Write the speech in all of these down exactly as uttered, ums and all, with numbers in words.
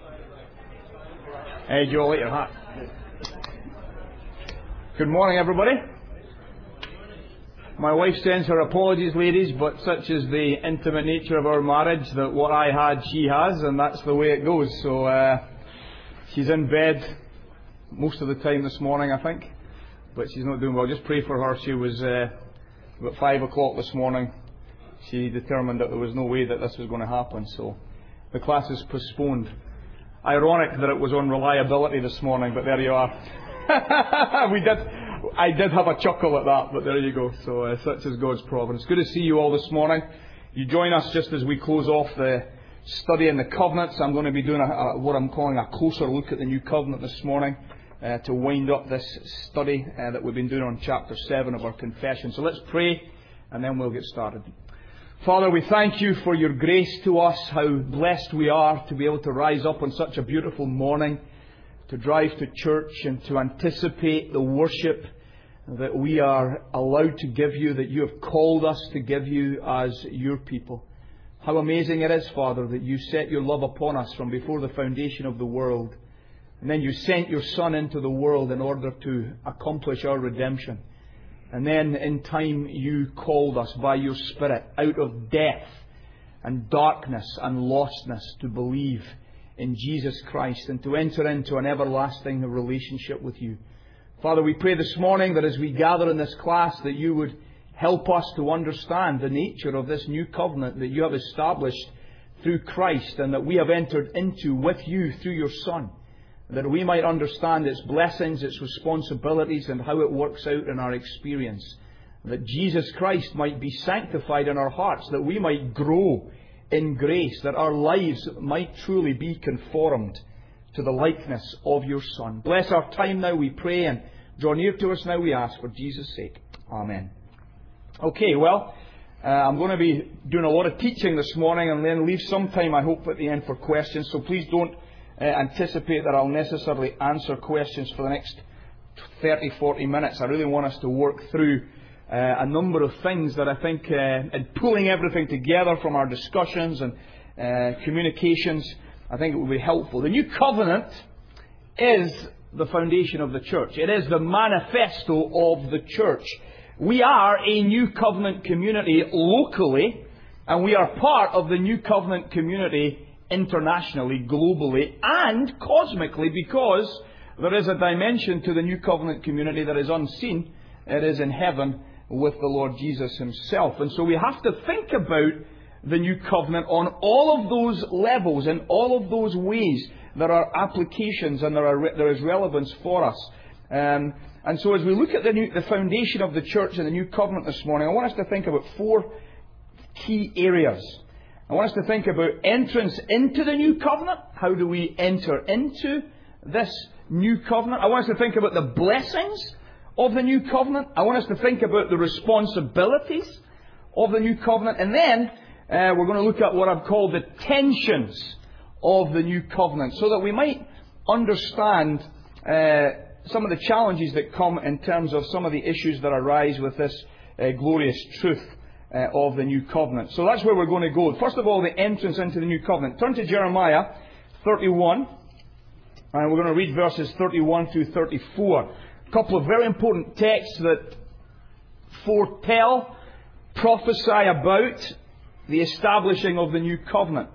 Hey, Joel, light your hat. Good morning, everybody. My wife sends her apologies, ladies, but such is the intimate nature of our marriage that what I had, she has, and that's the way it goes. So uh, she's in bed most of the time this morning, I think, but she's not doing well. Just pray for her. She was uh, about five o'clock this morning. She determined that there was no way that this was going to happen, so the class is postponed. Ironic that it was on reliability this morning, but there you are. we did. I did have a chuckle at that, but there you go. So uh, such is God's providence. Good to see you all this morning. You join us just as we close off the study in the covenants. I'm going to be doing a, a, what I'm calling a closer look at the new covenant this morning uh, to wind up this study uh, that we've been doing on chapter seven of our confession. So let's pray, and then we'll get started. Father, we thank you for your grace to us, how blessed we are to be able to rise up on such a beautiful morning, to drive to church and to anticipate the worship that we are allowed to give you, that you have called us to give you as your people. How amazing it is, Father, that you set your love upon us from before the foundation of the world. And then you sent your Son into the world in order to accomplish our redemption. And then in time you called us by your Spirit out of death and darkness and lostness to believe in Jesus Christ and to enter into an everlasting relationship with you. Father, we pray this morning that as we gather in this class that you would help us to understand the nature of this new covenant that you have established through Christ and that we have entered into with you through your Son. That we might understand its blessings, its responsibilities, and how it works out in our experience. That Jesus Christ might be sanctified in our hearts, that we might grow in grace, that our lives might truly be conformed to the likeness of your Son. Bless our time now, we pray, and draw near to us now, we ask, for Jesus' sake. Amen. Okay, well, uh, I'm going to be doing a lot of teaching this morning and then leave some time, I hope, at the end for questions. So please don't Uh, anticipate that I'll necessarily answer questions for the next thirty, forty minutes. I really want us to work through uh, a number of things that I think, uh, in pulling everything together from our discussions and uh, communications, I think it will be helpful. The new covenant is the foundation of the church. It is the manifesto of the church. We are a new covenant community locally, and we are part of the new covenant community internationally, globally, and cosmically, because there is a dimension to the new covenant community that is unseen. It is in heaven with the Lord Jesus himself. And so we have to think about the new covenant on all of those levels, in all of those ways. There are applications and there, are, there is relevance for us. Um, and so as we look at the, new, the foundation of the church and the new covenant this morning, I want us to think about four key areas. I want us to think about entrance into the new covenant. How do we enter into this new covenant? I want us to think about the blessings of the new covenant. I want us to think about the responsibilities of the new covenant. And then uh, we're going to look at what I've called the tensions of the new covenant, so that we might understand uh, some of the challenges that come in terms of some of the issues that arise with this uh, glorious truth Uh, of the new covenant. So that's where we're going to go. First of all, the entrance into the new covenant. Turn to Jeremiah thirty-one, and we're going to read verses thirty-one through thirty-four. A couple of very important texts that foretell, prophesy about the establishing of the new covenant.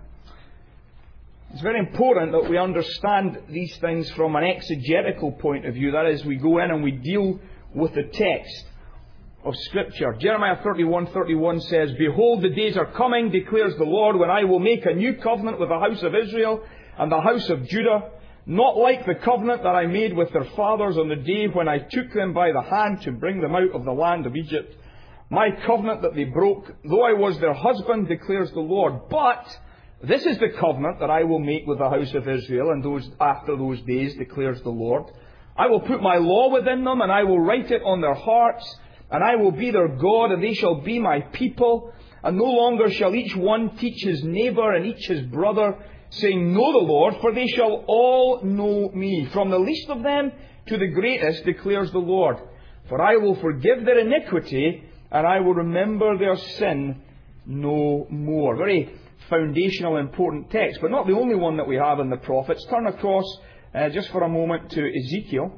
It's very important that we understand these things from an exegetical point of view. That is, we go in and we deal with the text of Scripture. Jeremiah thirty-one thirty-one says, "Behold, the days are coming, declares the Lord, when I will make a new covenant with the house of Israel and the house of Judah, not like the covenant that I made with their fathers on the day when I took them by the hand to bring them out of the land of Egypt. My covenant that they broke, though I was their husband, declares the Lord. But this is the covenant that I will make with the house of Israel and those after those days, declares the Lord. I will put my law within them, and I will write it on their hearts, and I will be their God, and they shall be my people. And no longer shall each one teach his neighbour and each his brother, saying, Know the Lord, for they shall all know me, from the least of them to the greatest, declares the Lord. For I will forgive their iniquity, and I will remember their sin no more." Very foundational, important text, but not the only one that we have in the prophets. Turn across uh, just for a moment to Ezekiel.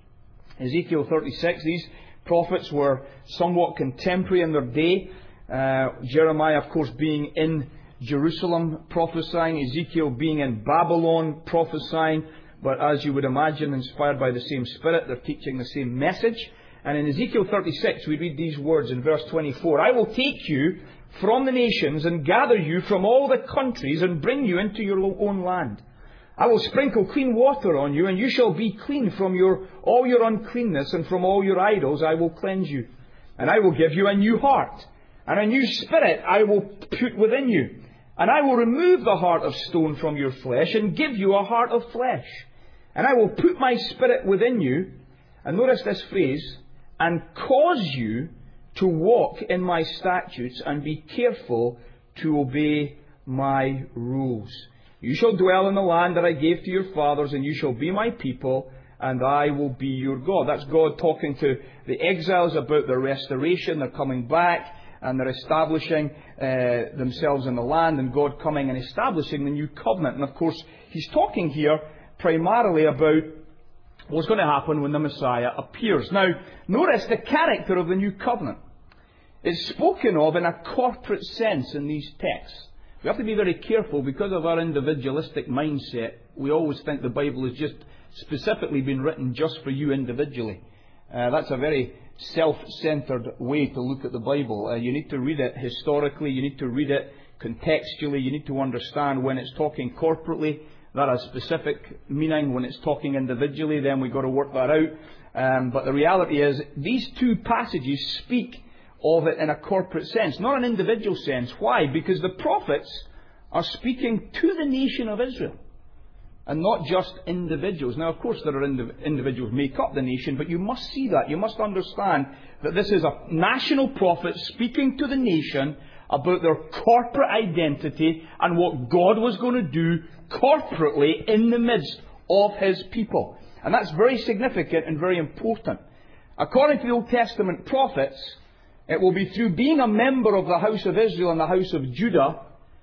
Ezekiel thirty-six. These prophets were somewhat contemporary in their day. Uh, Jeremiah, of course, being in Jerusalem prophesying, Ezekiel being in Babylon prophesying, but as you would imagine, inspired by the same Spirit, they're teaching the same message. And in Ezekiel thirty-six, we read these words in verse twenty-four. I will take you from the nations and gather you from all the countries and bring you into your own land. I will sprinkle clean water on you, and you shall be clean from your all your uncleanness, and from all your idols I will cleanse you. And I will give you a new heart, and a new spirit I will put within you. And I will remove the heart of stone from your flesh, and give you a heart of flesh. And I will put my spirit within you, and notice this phrase, and cause you to walk in my statutes, and be careful to obey my rules. You shall dwell in the land that I gave to your fathers, and you shall be my people, and I will be your God. That's God talking to the exiles about their restoration. They're coming back, and they're establishing uh, themselves in the land, and God coming and establishing the new covenant. And of course, He's talking here primarily about what's going to happen when the Messiah appears. Now, notice the character of the new covenant. It's spoken of in a corporate sense in these texts. We have to be very careful because of our individualistic mindset. We always think the Bible has just specifically been written just for you individually. Uh, that's a very self-centered way to look at the Bible. Uh, you need to read it historically. You need to read it contextually. You need to understand when it's talking corporately, that has specific meaning. When it's talking individually, then we've got to work that out. Um, but the reality is, these two passages speak of it in a corporate sense, not an individual sense. Why? Because the prophets are speaking to the nation of Israel, and not just individuals. Now, of course, there are indiv- individuals who make up the nation, but you must see that. You must understand that this is a national prophet speaking to the nation about their corporate identity and what God was going to do corporately in the midst of His people. And that's very significant and very important. According to the Old Testament prophets, it will be through being a member of the house of Israel and the house of Judah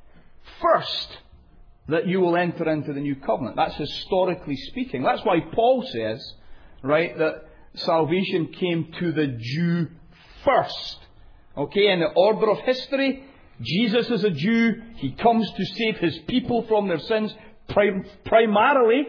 first that you will enter into the new covenant. That's historically speaking. That's why Paul says, right, that salvation came to the Jew first. Okay, in the order of history, Jesus is a Jew. He comes to save His people from their sins, prim- primarily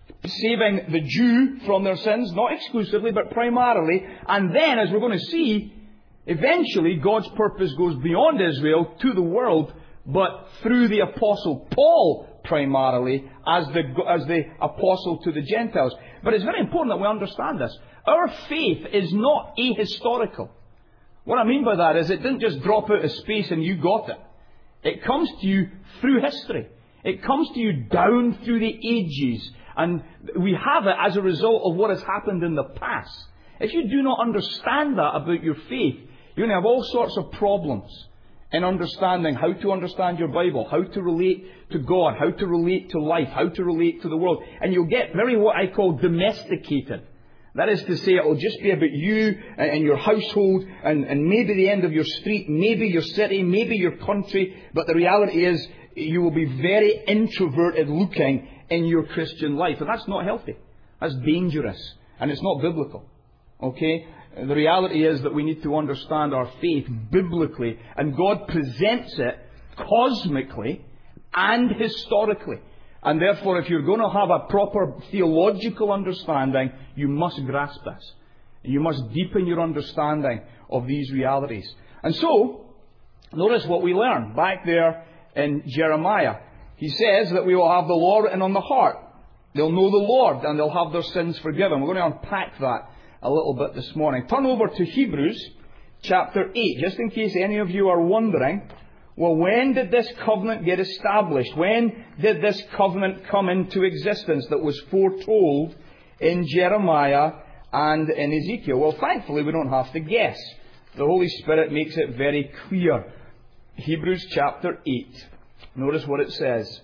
saving the Jew from their sins, not exclusively, but primarily. And then, as we're going to see, eventually God's purpose goes beyond Israel to the world, but through the Apostle Paul primarily, as the, as the Apostle to the Gentiles. But it's very important that we understand this. Our faith is not ahistorical. What I mean by that is it didn't just drop out of space and you got it. It comes to you through history. It comes to you down through the ages. And we have it as a result of what has happened in the past. If you do not understand that about your faith, you're going to have all sorts of problems in understanding how to understand your Bible, how to relate to God, how to relate to life, how to relate to the world. And you'll get very what I call domesticated. That is to say, it will just be about you and your household and, and maybe the end of your street, maybe your city, maybe your country. But the reality is, you will be very introverted looking in your Christian life. And that's not healthy. That's dangerous. And it's not biblical. Okay? The reality is that we need to understand our faith biblically. And God presents it cosmically and historically. And therefore, if you're going to have a proper theological understanding, you must grasp this. You must deepen your understanding of these realities. And so, notice what we learn back there in Jeremiah. He says that we will have the law written on the heart. They'll know the Lord and they'll have their sins forgiven. We're going to unpack that a little bit this morning. Turn over to Hebrews chapter eight, just in case any of you are wondering. Well, when did this covenant get established? When did this covenant come into existence that was foretold in Jeremiah and in Ezekiel? Well, thankfully, we don't have to guess. The Holy Spirit makes it very clear. Hebrews chapter eight. Notice what it says.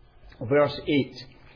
Verse eight.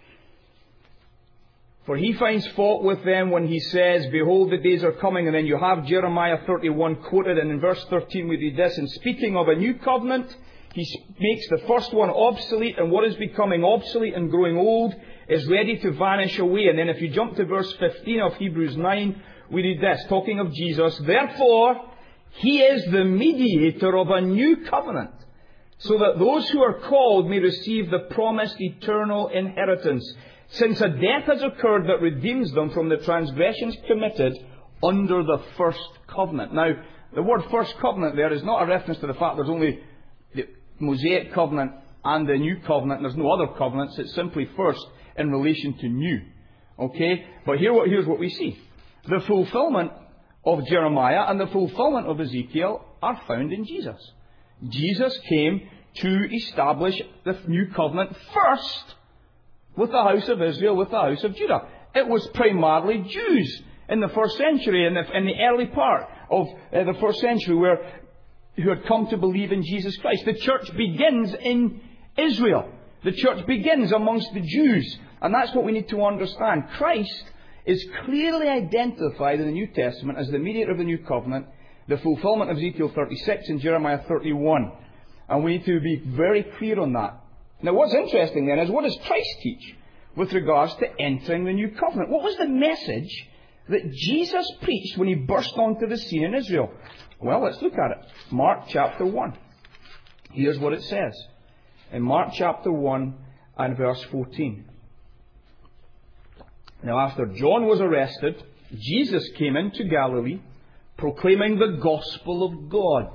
For he finds fault with them when he says, behold, the days are coming. And then you have Jeremiah thirty-one quoted. And in verse thirteen we read this. And speaking of a new covenant, He makes the first one obsolete, and what is becoming obsolete and growing old is ready to vanish away. And then if you jump to verse fifteen of Hebrews nine, we read this, talking of Jesus, therefore, He is the mediator of a new covenant, so that those who are called may receive the promised eternal inheritance, since a death has occurred that redeems them from the transgressions committed under the first covenant. Now, the word first covenant there is not a reference to the fact there's only the Mosaic covenant and the new covenant, and there's no other covenants. It's simply first in relation to new. Okay? But here, here's what we see. The fulfillment of Jeremiah and the fulfillment of Ezekiel are found in Jesus. Jesus came to establish the new covenant first with the house of Israel, with the house of Judah. It was primarily Jews in the first century, in the, in the early part of uh, the first century, where who had come to believe in Jesus Christ. The church begins in Israel. The church begins amongst the Jews. And that's what we need to understand. Christ is clearly identified in the New Testament as the mediator of the new covenant, the fulfillment of Ezekiel thirty-six and Jeremiah thirty-one. And we need to be very clear on that. Now, what's interesting then is, what does Christ teach with regards to entering the new covenant? What was the message that Jesus preached when He burst onto the scene in Israel? Well, let's look at it. Mark chapter one. Here's what it says. In Mark chapter one and verse fourteen. Now, after John was arrested, Jesus came into Galilee, proclaiming the gospel of God.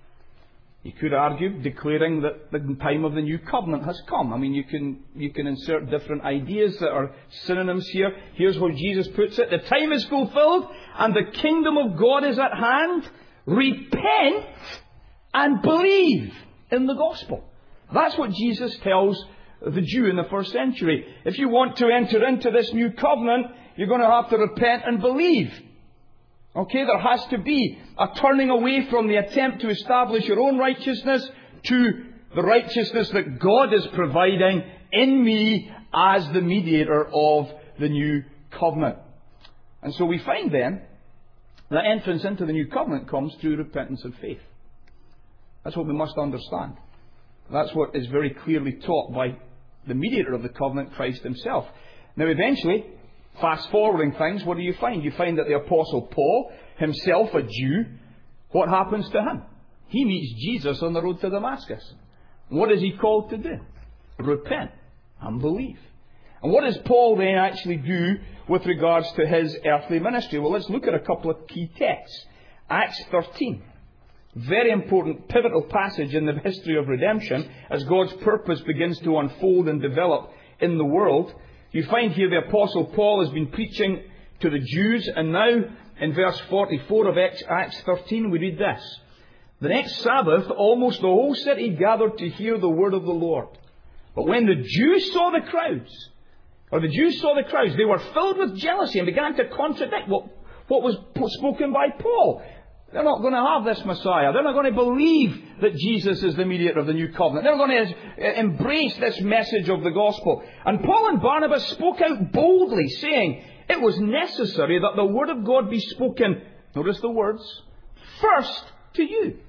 You could argue, declaring that the time of the new covenant has come. I mean, you can, you can insert different ideas that are synonyms here. Here's how Jesus puts it. The time is fulfilled, and the kingdom of God is at hand. Repent and believe in the gospel. That's what Jesus tells the Jew in the first century. If you want to enter into this new covenant, you're going to have to repent and believe. Okay, there has to be a turning away from the attempt to establish your own righteousness to the righteousness that God is providing in me as the mediator of the new covenant. And so we find then that entrance into the new covenant comes through repentance and faith. That's what we must understand. That's what is very clearly taught by the mediator of the covenant, Christ Himself. Now eventually, fast forwarding things, what do you find? You find that the Apostle Paul, himself a Jew, what happens to him? He meets Jesus on the road to Damascus. What is he called to do? Repent and believe. And what does Paul then actually do with regards to his earthly ministry? Well, let's look at a couple of key texts. Acts thirteen. Very important, pivotal passage in the history of redemption as God's purpose begins to unfold and develop in the world. You find here the Apostle Paul has been preaching to the Jews, and now in verse forty-four of Acts thirteen we read this. The next Sabbath, almost the whole city gathered to hear the word of the Lord. But when the Jews saw the crowds, or the Jews saw the crowds, they were filled with jealousy and began to contradict what, what was spoken by Paul. They're not going to have this Messiah. They're not going to believe that Jesus is the mediator of the new covenant. They're going to embrace this message of the gospel. And Paul and Barnabas spoke out boldly, saying it was necessary that the word of God be spoken, notice the words, first to you.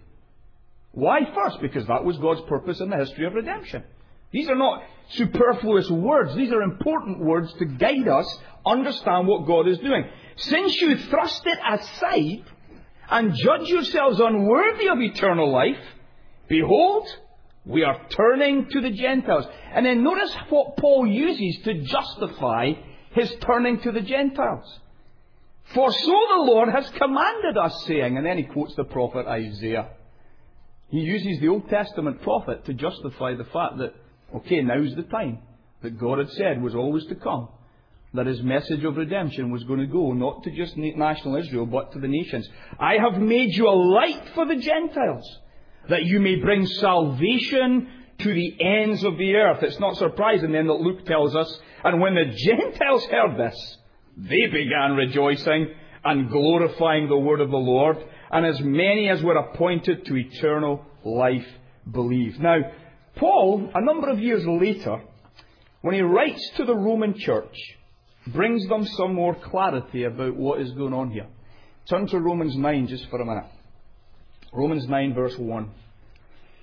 Why first? Because that was God's purpose in the history of redemption. These are not superfluous words. These are important words to guide us, understand what God is doing. Since you thrust it aside and judge yourselves unworthy of eternal life, behold, we are turning to the Gentiles. And then notice what Paul uses to justify his turning to the Gentiles. For so the Lord has commanded us, saying, and then he quotes the prophet Isaiah. He uses the Old Testament prophet to justify the fact that, okay, now's the time that God had said was always to come. That His message of redemption was going to go not to just national Israel, but to the nations. I have made you a light for the Gentiles, that you may bring salvation to the ends of the earth. It's not surprising then that Luke tells us, and when the Gentiles heard this, they began rejoicing and glorifying the word of the Lord, and as many as were appointed to eternal life believed. Now, Paul, a number of years later, when he writes to the Roman church, brings them some more clarity about what is going on here. Turn to Romans nine just for a minute. Romans nine verse one.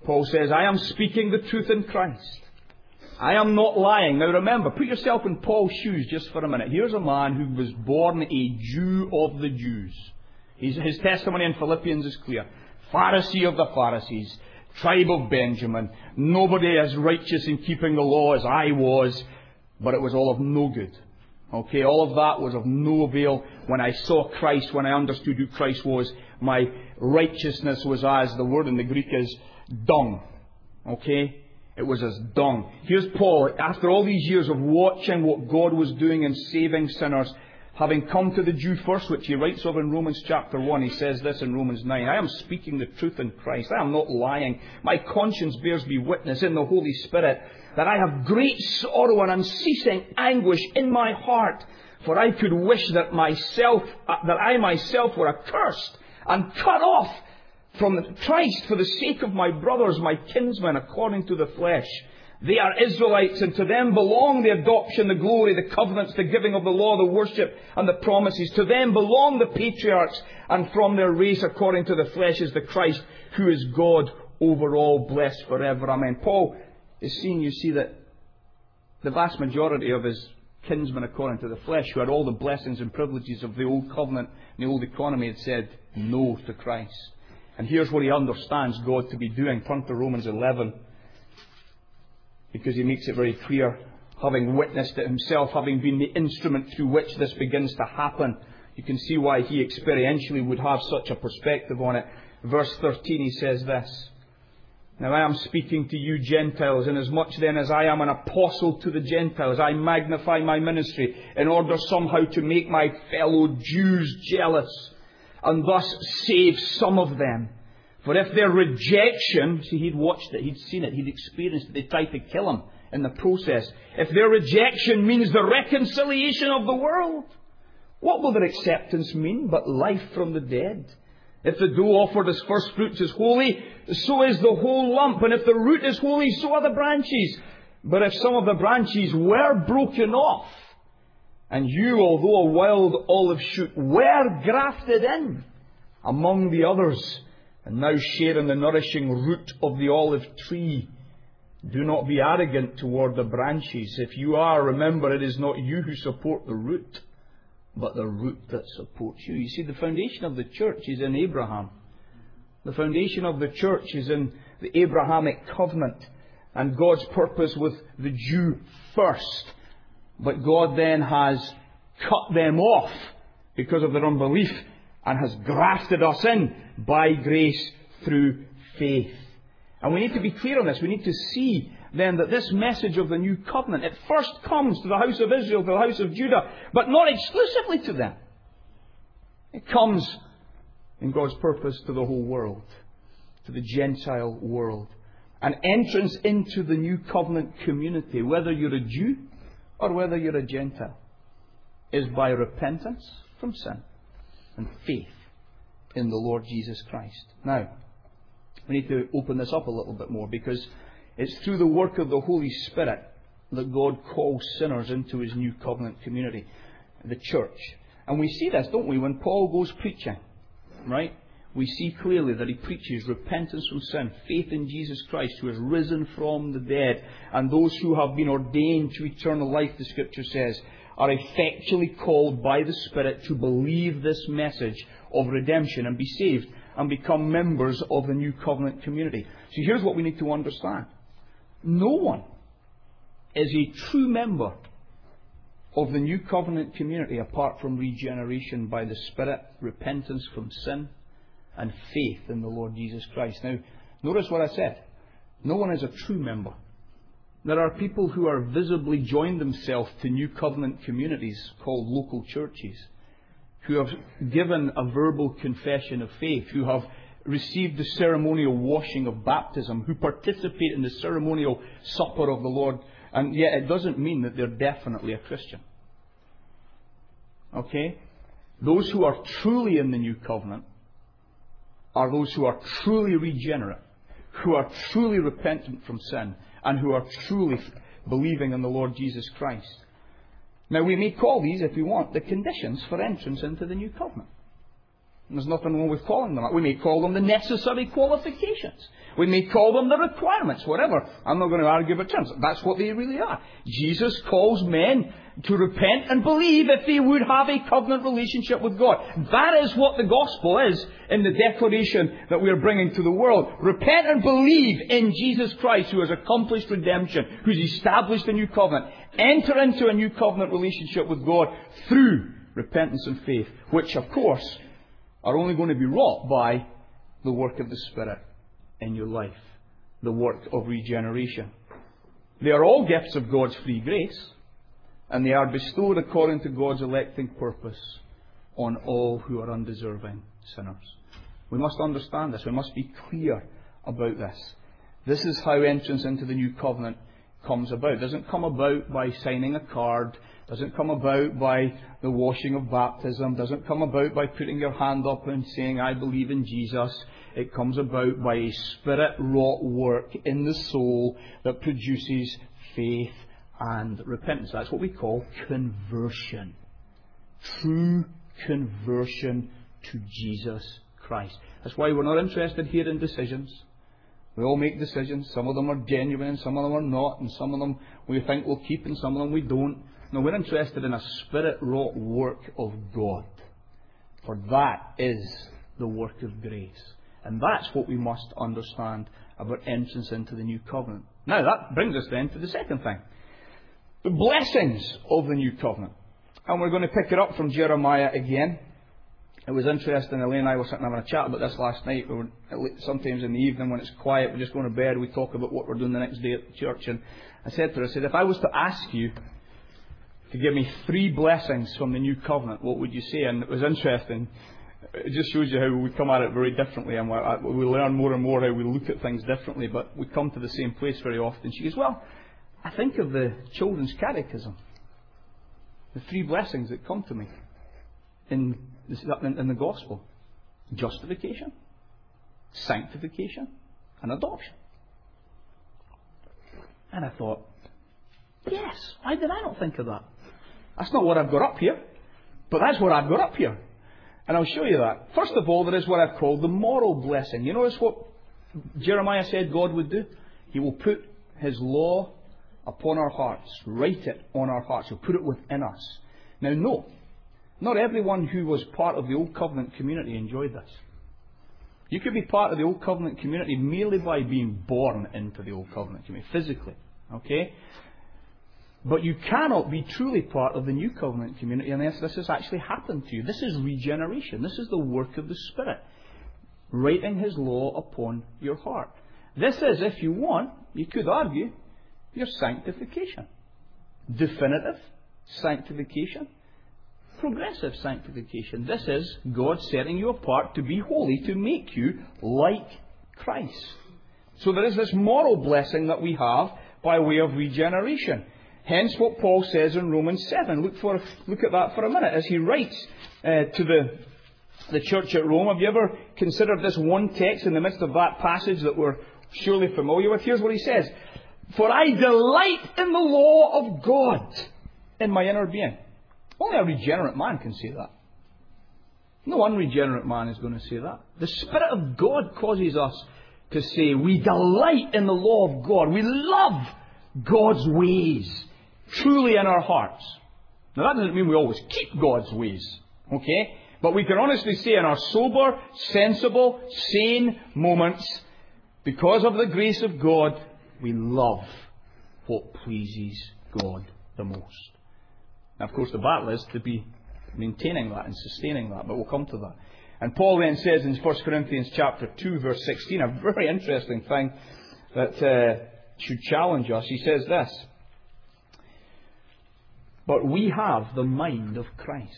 Paul says, I am speaking the truth in Christ. I am not lying. Now remember, put yourself in Paul's shoes just for a minute. Here's a man who was born a Jew of the Jews. His, his testimony in Philippians is clear. Pharisee of the Pharisees, tribe of Benjamin. Nobody as righteous in keeping the law as I was, but it was all of no good. Okay, all of that was of no avail. When I saw Christ, when I understood who Christ was, my righteousness was as, the word in the Greek is, dung. Okay? It was as dung. Here's Paul, after all these years of watching what God was doing in saving sinners, having come to the Jew first, which he writes of in Romans chapter one, he says this in Romans nine, I am speaking the truth in Christ. I am not lying. My conscience bears me witness in the Holy Spirit that I have great sorrow and unceasing anguish in my heart. For I could wish that myself, that I myself were accursed and cut off from Christ for the sake of my brothers, my kinsmen, according to the flesh. They are Israelites, and to them belong the adoption, the glory, the covenants, the giving of the law, the worship, and the promises. To them belong the patriarchs, and from their race, according to the flesh, is the Christ, who is God over all, blessed forever. Amen. Paul is seeing, you see, that the vast majority of his kinsmen, according to the flesh, who had all the blessings and privileges of the old covenant and the old economy, had said no to Christ. And here's what he understands God to be doing. Turn to Romans eleven. Because he makes it very clear, having witnessed it himself, having been the instrument through which this begins to happen, you can see why he experientially would have such a perspective on it. Verse thirteen, he says this, Now I am speaking to you Gentiles, inasmuch then as I am an apostle to the Gentiles, I magnify my ministry in order somehow to make my fellow Jews jealous, and thus save some of them. For if their rejection, see, he'd watched it, he'd seen it, he'd experienced it, they tried to kill him in the process. If their rejection means the reconciliation of the world, what will their acceptance mean but life from the dead? If the dough offered as first fruits is holy, so is the whole lump. And if the root is holy, so are the branches. But if some of the branches were broken off, and you, although a wild olive shoot, were grafted in among the others, and now share in the nourishing root of the olive tree, do not be arrogant toward the branches. If you are, remember it is not you who support the root, but the root that supports you. You see, the foundation of the church is in Abraham. The foundation of the church is in the Abrahamic covenant and God's purpose with the Jew first. But God then has cut them off because of their unbelief and has grafted us in by grace through faith. And we need to be clear on this. We need to see then that this message of the new covenant, it first comes to the house of Israel, to the house of Judah, but not exclusively to them. It comes in God's purpose to the whole world, to the Gentile world. An entrance into the new covenant community, whether you're a Jew or whether you're a Gentile, is by repentance from sin and faith in the Lord Jesus Christ. Now, we need to open this up a little bit more, because it's through the work of the Holy Spirit that God calls sinners into His new covenant community, the church. And we see this, don't we, when Paul goes preaching, right? We see clearly that he preaches repentance from sin, faith in Jesus Christ, who has risen from the dead, and those who have been ordained to eternal life, the Scripture says, are effectually called by the Spirit to believe this message of redemption and be saved and become members of the new covenant community. So here's what we need to understand. No one is a true member of the new covenant community apart from regeneration by the Spirit, repentance from sin, and faith in the Lord Jesus Christ. Now, notice what I said. No one is a true member. There are people who are visibly joined themselves to new covenant communities called local churches, who have given a verbal confession of faith, who have received the ceremonial washing of baptism, who participate in the ceremonial supper of the Lord, and yet it doesn't mean that they're definitely a Christian. Okay? Those who are truly in the new covenant are those who are truly regenerate, who are truly repentant from sin, and who are truly believing in the Lord Jesus Christ. Now, we may call these, if we want, the conditions for entrance into the new covenant. And there's nothing wrong with calling them that. We may call them the necessary qualifications. We may call them the requirements, whatever. I'm not going to argue about terms. That's what they really are. Jesus calls men to repent and believe if they would have a covenant relationship with God. That is what the gospel is in the declaration that we are bringing to the world. Repent and believe in Jesus Christ, who has accomplished redemption, who's established a new covenant. Enter into a new covenant relationship with God through repentance and faith, which, of course, are only going to be wrought by the work of the Spirit in your life, the work of regeneration. They are all gifts of God's free grace, and they are bestowed according to God's electing purpose on all who are undeserving sinners. We must understand this. We must be clear about this. This is how entrance into the new covenant comes about. It doesn't come about by signing a card. Doesn't come about by the washing of baptism. Doesn't come about by putting your hand up and saying, I believe in Jesus. It comes about by a Spirit-wrought work in the soul that produces faith and repentance. That's what we call conversion. True conversion to Jesus Christ. That's why we're not interested here in decisions. We all make decisions. Some of them are genuine, some of them are not, and some of them we think we'll keep, and some of them we don't. No, we're interested in a Spirit-wrought work of God. For that is the work of grace. And that's what we must understand about entrance into the new covenant. Now, that brings us then to the second thing. The blessings of the new covenant. And we're going to pick it up from Jeremiah again. It was interesting, Elaine and I were sitting having a chat about this last night. We were, sometimes in the evening when it's quiet, we're just going to bed, we talk about what we're doing the next day at church. And I said to her, I said, if I was to ask you to give me three blessings from the new covenant, what would you say? And it was interesting. It just shows you how we come at it very differently, and we learn more and more how we look at things differently, but we come to the same place very often. She goes, well, I think of the children's catechism, the three blessings that come to me in, in the gospel: justification, sanctification, and adoption. And I thought, yes, why did I not think of that? That's not what I've got up here, but that's what I've got up here. And I'll show you that. First of all, there is what I've called the moral blessing. You notice what Jeremiah said God would do? He will put His law upon our hearts, write it on our hearts, He'll put it within us. Now, no, not everyone who was part of the Old Covenant community enjoyed this. You could be part of the Old Covenant community merely by being born into the Old Covenant community, physically. Okay? But you cannot be truly part of the New Covenant community unless this has actually happened to you. This is regeneration. This is the work of the Spirit, writing His law upon your heart. This is, if you want, you could argue, your sanctification. Definitive sanctification. Progressive sanctification. This is God setting you apart to be holy, to make you like Christ. So there is this moral blessing that we have by way of regeneration. Hence what Paul says in Romans seven. Look for look at that for a minute as he writes uh, to the, the church at Rome. Have you ever considered this one text in the midst of that passage that we're surely familiar with? Here's what he says. For I delight in the law of God in my inner being. Only a regenerate man can say that. No unregenerate man is going to say that. The Spirit of God causes us to say we delight in the law of God. We love God's ways truly in our hearts. Now that doesn't mean we always keep God's ways, okay? But we can honestly say in our sober, sensible, sane moments, because of the grace of God, we love what pleases God the most. Now, of course, the battle is to be maintaining that and sustaining that, but we'll come to that. And Paul then says in First Corinthians chapter two, verse sixteen, a very interesting thing that uh, should challenge us. He says this, but we have the mind of Christ.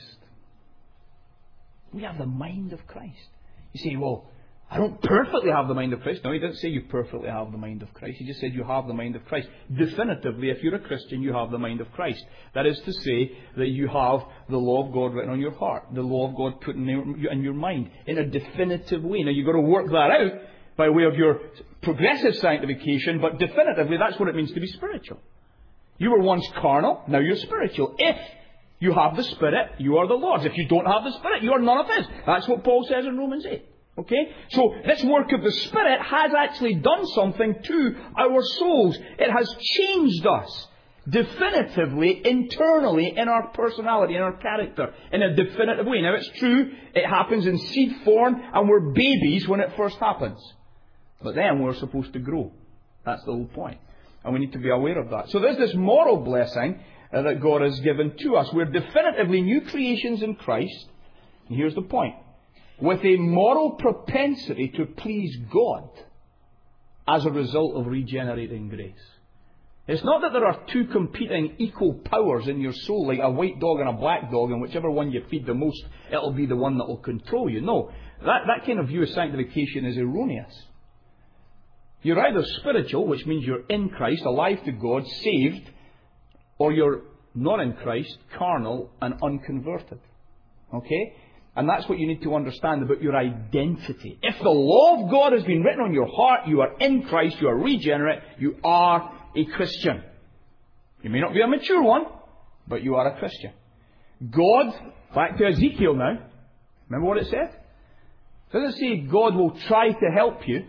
We have the mind of Christ. You say, well, I don't perfectly have the mind of Christ. No, he didn't say you perfectly have the mind of Christ. He just said you have the mind of Christ. Definitively, if you're a Christian, you have the mind of Christ. That is to say that you have the law of God written on your heart. The law of God put in your, in your mind in a definitive way. Now, you've got to work that out by way of your progressive sanctification, but definitively, that's what it means to be spiritual. You were once carnal, now you're spiritual. If You have the Spirit, you are the Lord's. If you don't have the Spirit, you are none of His. That's what Paul says in Romans eight. Okay? So, this work of the Spirit has actually done something to our souls. It has changed us definitively, internally, in our personality, in our character, in a definitive way. Now, it's true, it happens in seed form, and we're babies when it first happens. But then we're supposed to grow. That's the whole point. And we need to be aware of that. So there's this moral blessing uh, that God has given to us. We're definitively new creations in Christ. And here's the point. With a moral propensity to please God as a result of regenerating grace. It's not that there are two competing equal powers in your soul, like a white dog and a black dog, and whichever one you feed the most, it'll be the one that will control you. No, that, that kind of view of sanctification is erroneous. You're either spiritual, which means you're in Christ, alive to God, saved, or you're not in Christ, carnal and unconverted. Okay? And that's what you need to understand about your identity. If the law of God has been written on your heart, you are in Christ, you are regenerate, you are a Christian. You may not be a mature one, but you are a Christian. God, back to Ezekiel now. Remember what it said? It doesn't say God will try to help you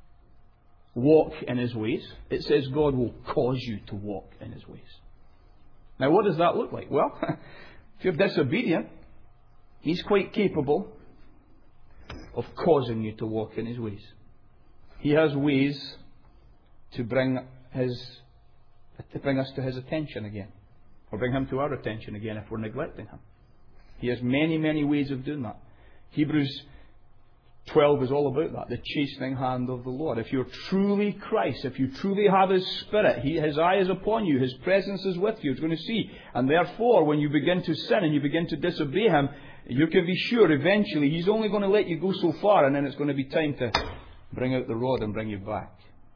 walk in His ways. It says God will cause you to walk in His ways. Now what does that look like? Well, if you're disobedient, He's quite capable of causing you to walk in His ways. He has ways to bring His, to bring us to His attention again. Or bring Him to our attention again if we're neglecting Him. He has many, many ways of doing that. Hebrews twelve is all about that. The chastening hand of the Lord. If you're truly Christ, if you truly have His Spirit, he, His eye is upon you, His presence is with you, it's going to see. And therefore, when you begin to sin and you begin to disobey Him, you can be sure eventually He's only going to let you go so far, and then it's going to be time to bring out the rod and bring you back.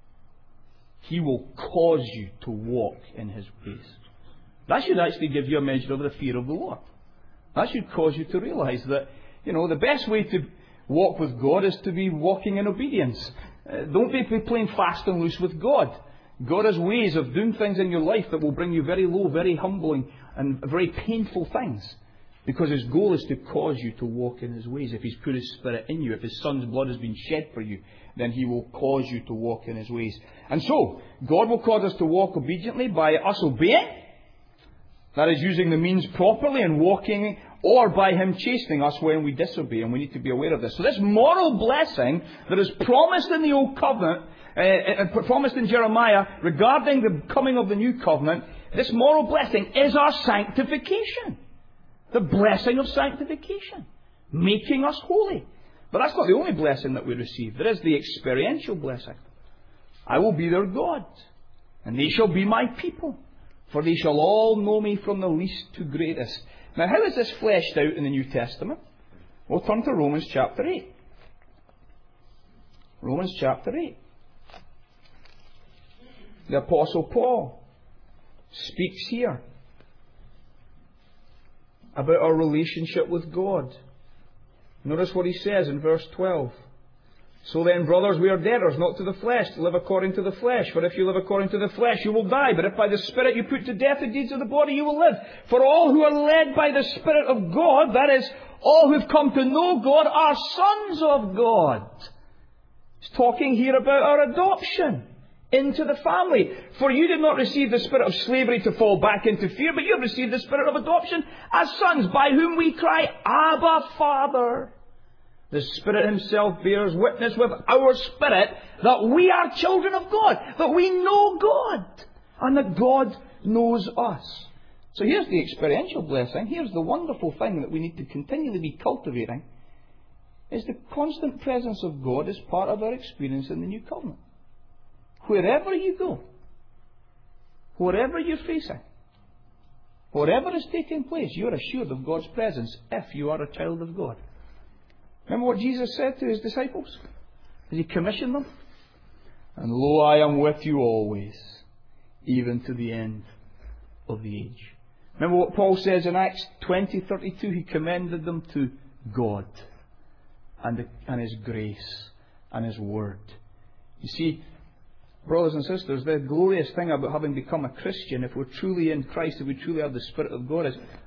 He will cause you to walk in His ways. That should actually give you a measure of the fear of the Lord. That should cause you to realize that, you know, the best way to walk with God is to be walking in obedience. Uh, don't be playing fast and loose with God. God has ways of doing things in your life that will bring you very low, very humbling and very painful things. Because His goal is to cause you to walk in His ways. If He's put His Spirit in you, if His Son's blood has been shed for you, then He will cause you to walk in His ways. And so, God will cause us to walk obediently by us obeying. That is, using the means properly and walking, or by Him chastening us when we disobey. And we need to be aware of this. So this moral blessing that is promised in the Old Covenant, uh, uh, promised in Jeremiah regarding the coming of the New Covenant, this moral blessing is our sanctification. The blessing of sanctification. Making us holy. But that's not the only blessing that we receive. There is the experiential blessing. I will be their God, and they shall be my people. For they shall all know me from the least to greatest. Now, how is this fleshed out in the New Testament? We'll turn to Romans chapter eight. Romans chapter eight. The Apostle Paul speaks here about our relationship with God. Notice what he says in verse twelve. So then, brothers, we are debtors, not to the flesh, to live according to the flesh. For if you live according to the flesh, you will die. But if by the Spirit you put to death the deeds of the body, you will live. For all who are led by the Spirit of God, that is, all who have come to know God, are sons of God. He's talking here about our adoption into the family. For you did not receive the spirit of slavery to fall back into fear, but you have received the Spirit of adoption as sons, by whom we cry, Abba, Father. The Spirit Himself bears witness with our spirit that we are children of God, that we know God, and that God knows us. So here's the experiential blessing. Here's the wonderful thing that we need to continually be cultivating, is the constant presence of God as part of our experience in the New Covenant. Wherever you go, whatever you're facing, whatever is taking place, you're assured of God's presence if you are a child of God. Remember what Jesus said to His disciples as He commissioned them? And lo, I am with you always, even to the end of the age. Remember what Paul says in Acts twenty thirty-two? He commended them to God and, the, and His grace and His Word. You see, brothers and sisters, the glorious thing about having become a Christian, if we're truly in Christ, if we truly have the Spirit of God, is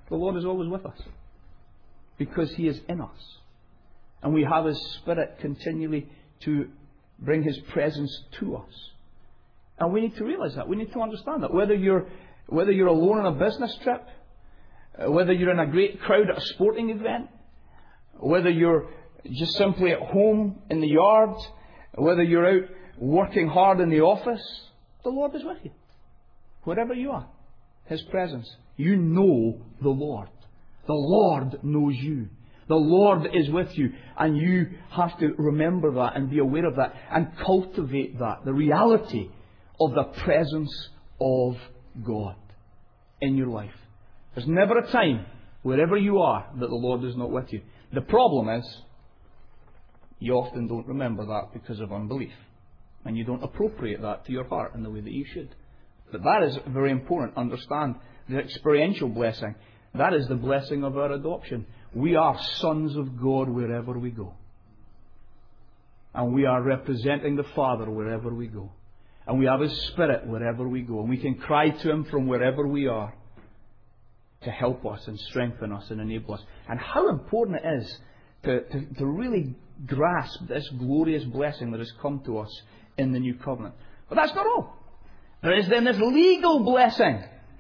The Lord is always with us. Because He is in us. And we have His Spirit continually to bring His presence to us. And we need to realize that. We need to understand that. Whether you're, whether you're alone on a business trip, whether you're in a great crowd at a sporting event, whether you're just simply at home in the yard, whether you're out working hard in the office, the Lord is with you. Wherever you are, His presence. You know the Lord. The Lord knows you. The Lord is with you. And you have to remember that and be aware of that and cultivate that. The reality of the presence of God in your life. There's never a time, wherever you are, that the Lord is not with you. The problem is, you often don't remember that because of unbelief. And you don't appropriate that to your heart in the way that you should. But that is very important. Understand the experiential blessing. That is the blessing of our adoption. We are sons of God wherever we go. And we are representing the Father wherever we go. And we have His Spirit wherever we go. And we can cry to Him from wherever we are to help us and strengthen us and enable us. And how important it is to, to, to really grasp this glorious blessing that has come to us in the new covenant. But that's not all. There is then this legal blessing.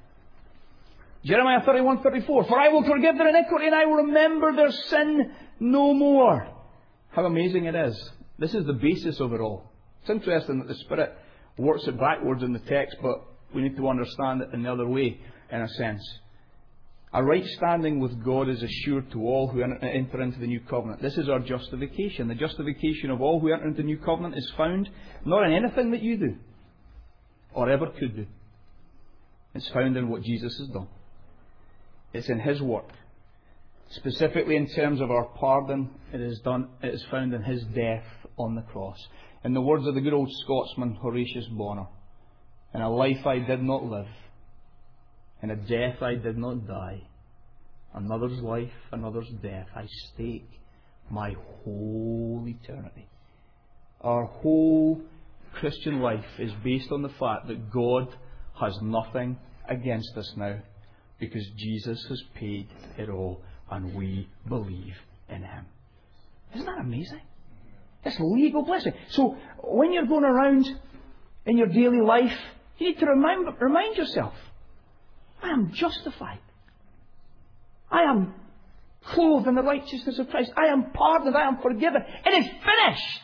Jeremiah thirty-one thirty-four. For I will forgive their iniquity and I will remember their sin no more. How amazing it is. This is the basis of it all. It's interesting that the Spirit works it backwards in the text, but we need to understand it in the other way, in a sense. A right standing with God is assured to all who enter into the new covenant. This is our justification. The justification of all who enter into the new covenant is found not in anything that you do or ever could do. It's found in what Jesus has done. It's in His work. Specifically in terms of our pardon, it is done. It is found in His death on the cross. In the words of the good old Scotsman Horatius Bonner, in a life I did not live, in a death I did not die, another's life, another's death, I stake my whole eternity. Our whole Christian life is based on the fact that God has nothing against us now, because Jesus has paid it all and we believe in Him. Isn't that amazing? It's legal blessing. So when you're going around in your daily life, you need to remind, remind yourself, I am justified. I am clothed in the righteousness of Christ. I am pardoned. I am forgiven. It is finished.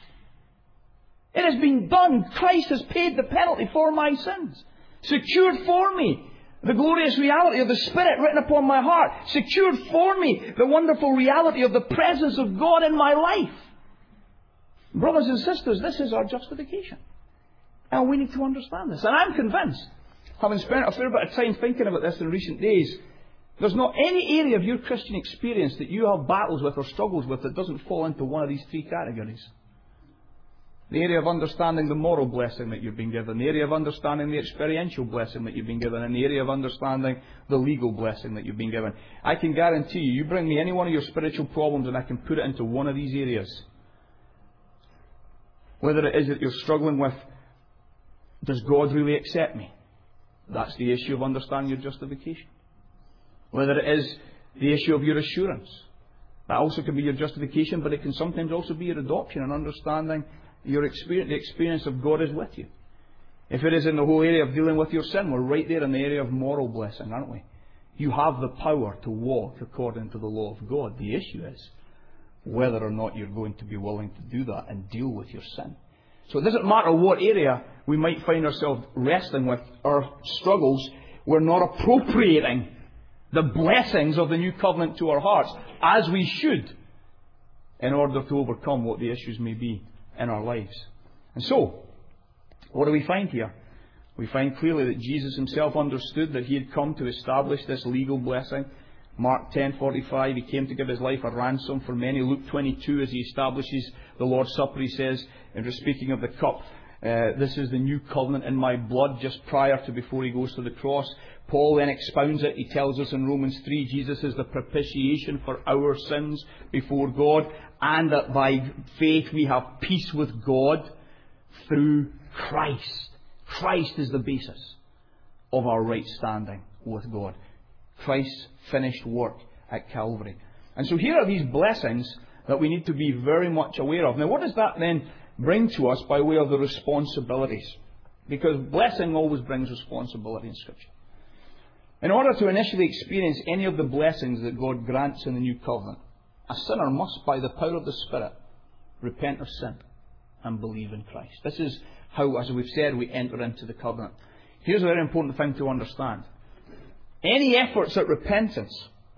It has been done. Christ has paid the penalty for my sins. Secured for me the glorious reality of the Spirit written upon my heart. Secured for me the wonderful reality of the presence of God in my life. Brothers and sisters, this is our justification. And we need to understand this. And I'm convinced, having spent a fair bit of time thinking about this in recent days, there's not any area of your Christian experience that you have battles with or struggles with that doesn't fall into one of these three categories. The area of understanding the moral blessing that you've been given, the area of understanding the experiential blessing that you've been given, and the area of understanding the legal blessing that you've been given. I can guarantee you, you bring me any one of your spiritual problems and I can put it into one of these areas. Whether it is that you're struggling with, does God really accept me? That's the issue of understanding your justification. Whether it is the issue of your assurance. That also can be your justification, but it can sometimes also be your adoption and understanding your experience, the experience of God is with you. If it is in the whole area of dealing with your sin, we're right there in the area of moral blessing, aren't we? You have the power to walk according to the law of God. The issue is whether or not you're going to be willing to do that and deal with your sin. So it doesn't matter what area we might find ourselves wrestling with our struggles, we're not appropriating the blessings of the new covenant to our hearts as we should in order to overcome what the issues may be in our lives. And so, what do we find here? We find clearly that Jesus Himself understood that He had come to establish this legal blessing. Mark ten forty-five, He came to give His life a ransom for many. Luke twenty-two, as He establishes the Lord's Supper, He says, and speaking of the cup, uh, this is the new covenant in my blood, just prior to before He goes to the cross. Paul then expounds it. He tells us in Romans three, Jesus is the propitiation for our sins before God, and that by faith we have peace with God through Christ. Christ is the basis of our right standing with God. Christ's finished work at Calvary. And so here are these blessings that we need to be very much aware of. Now, what does that then bring to us by way of the responsibilities? Because blessing always brings responsibility in Scripture. In order to initially experience any of the blessings that God grants in the New Covenant, a sinner must, by the power of the Spirit, repent of sin and believe in Christ. This is how, as we've said, we enter into the covenant. Here's a very important thing to understand. Any efforts at repentance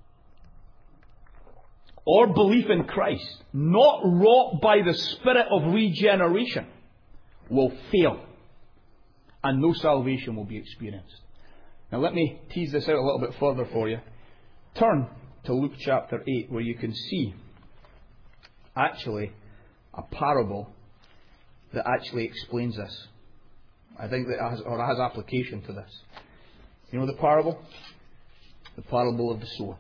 or belief in Christ, not wrought by the Spirit of regeneration, will fail, and no salvation will be experienced. Now let me tease this out a little bit further for you. Turn to Luke chapter eight, where you can see actually a parable that actually explains this. I think that has, or has application to this. You know the parable? The parable of the sower.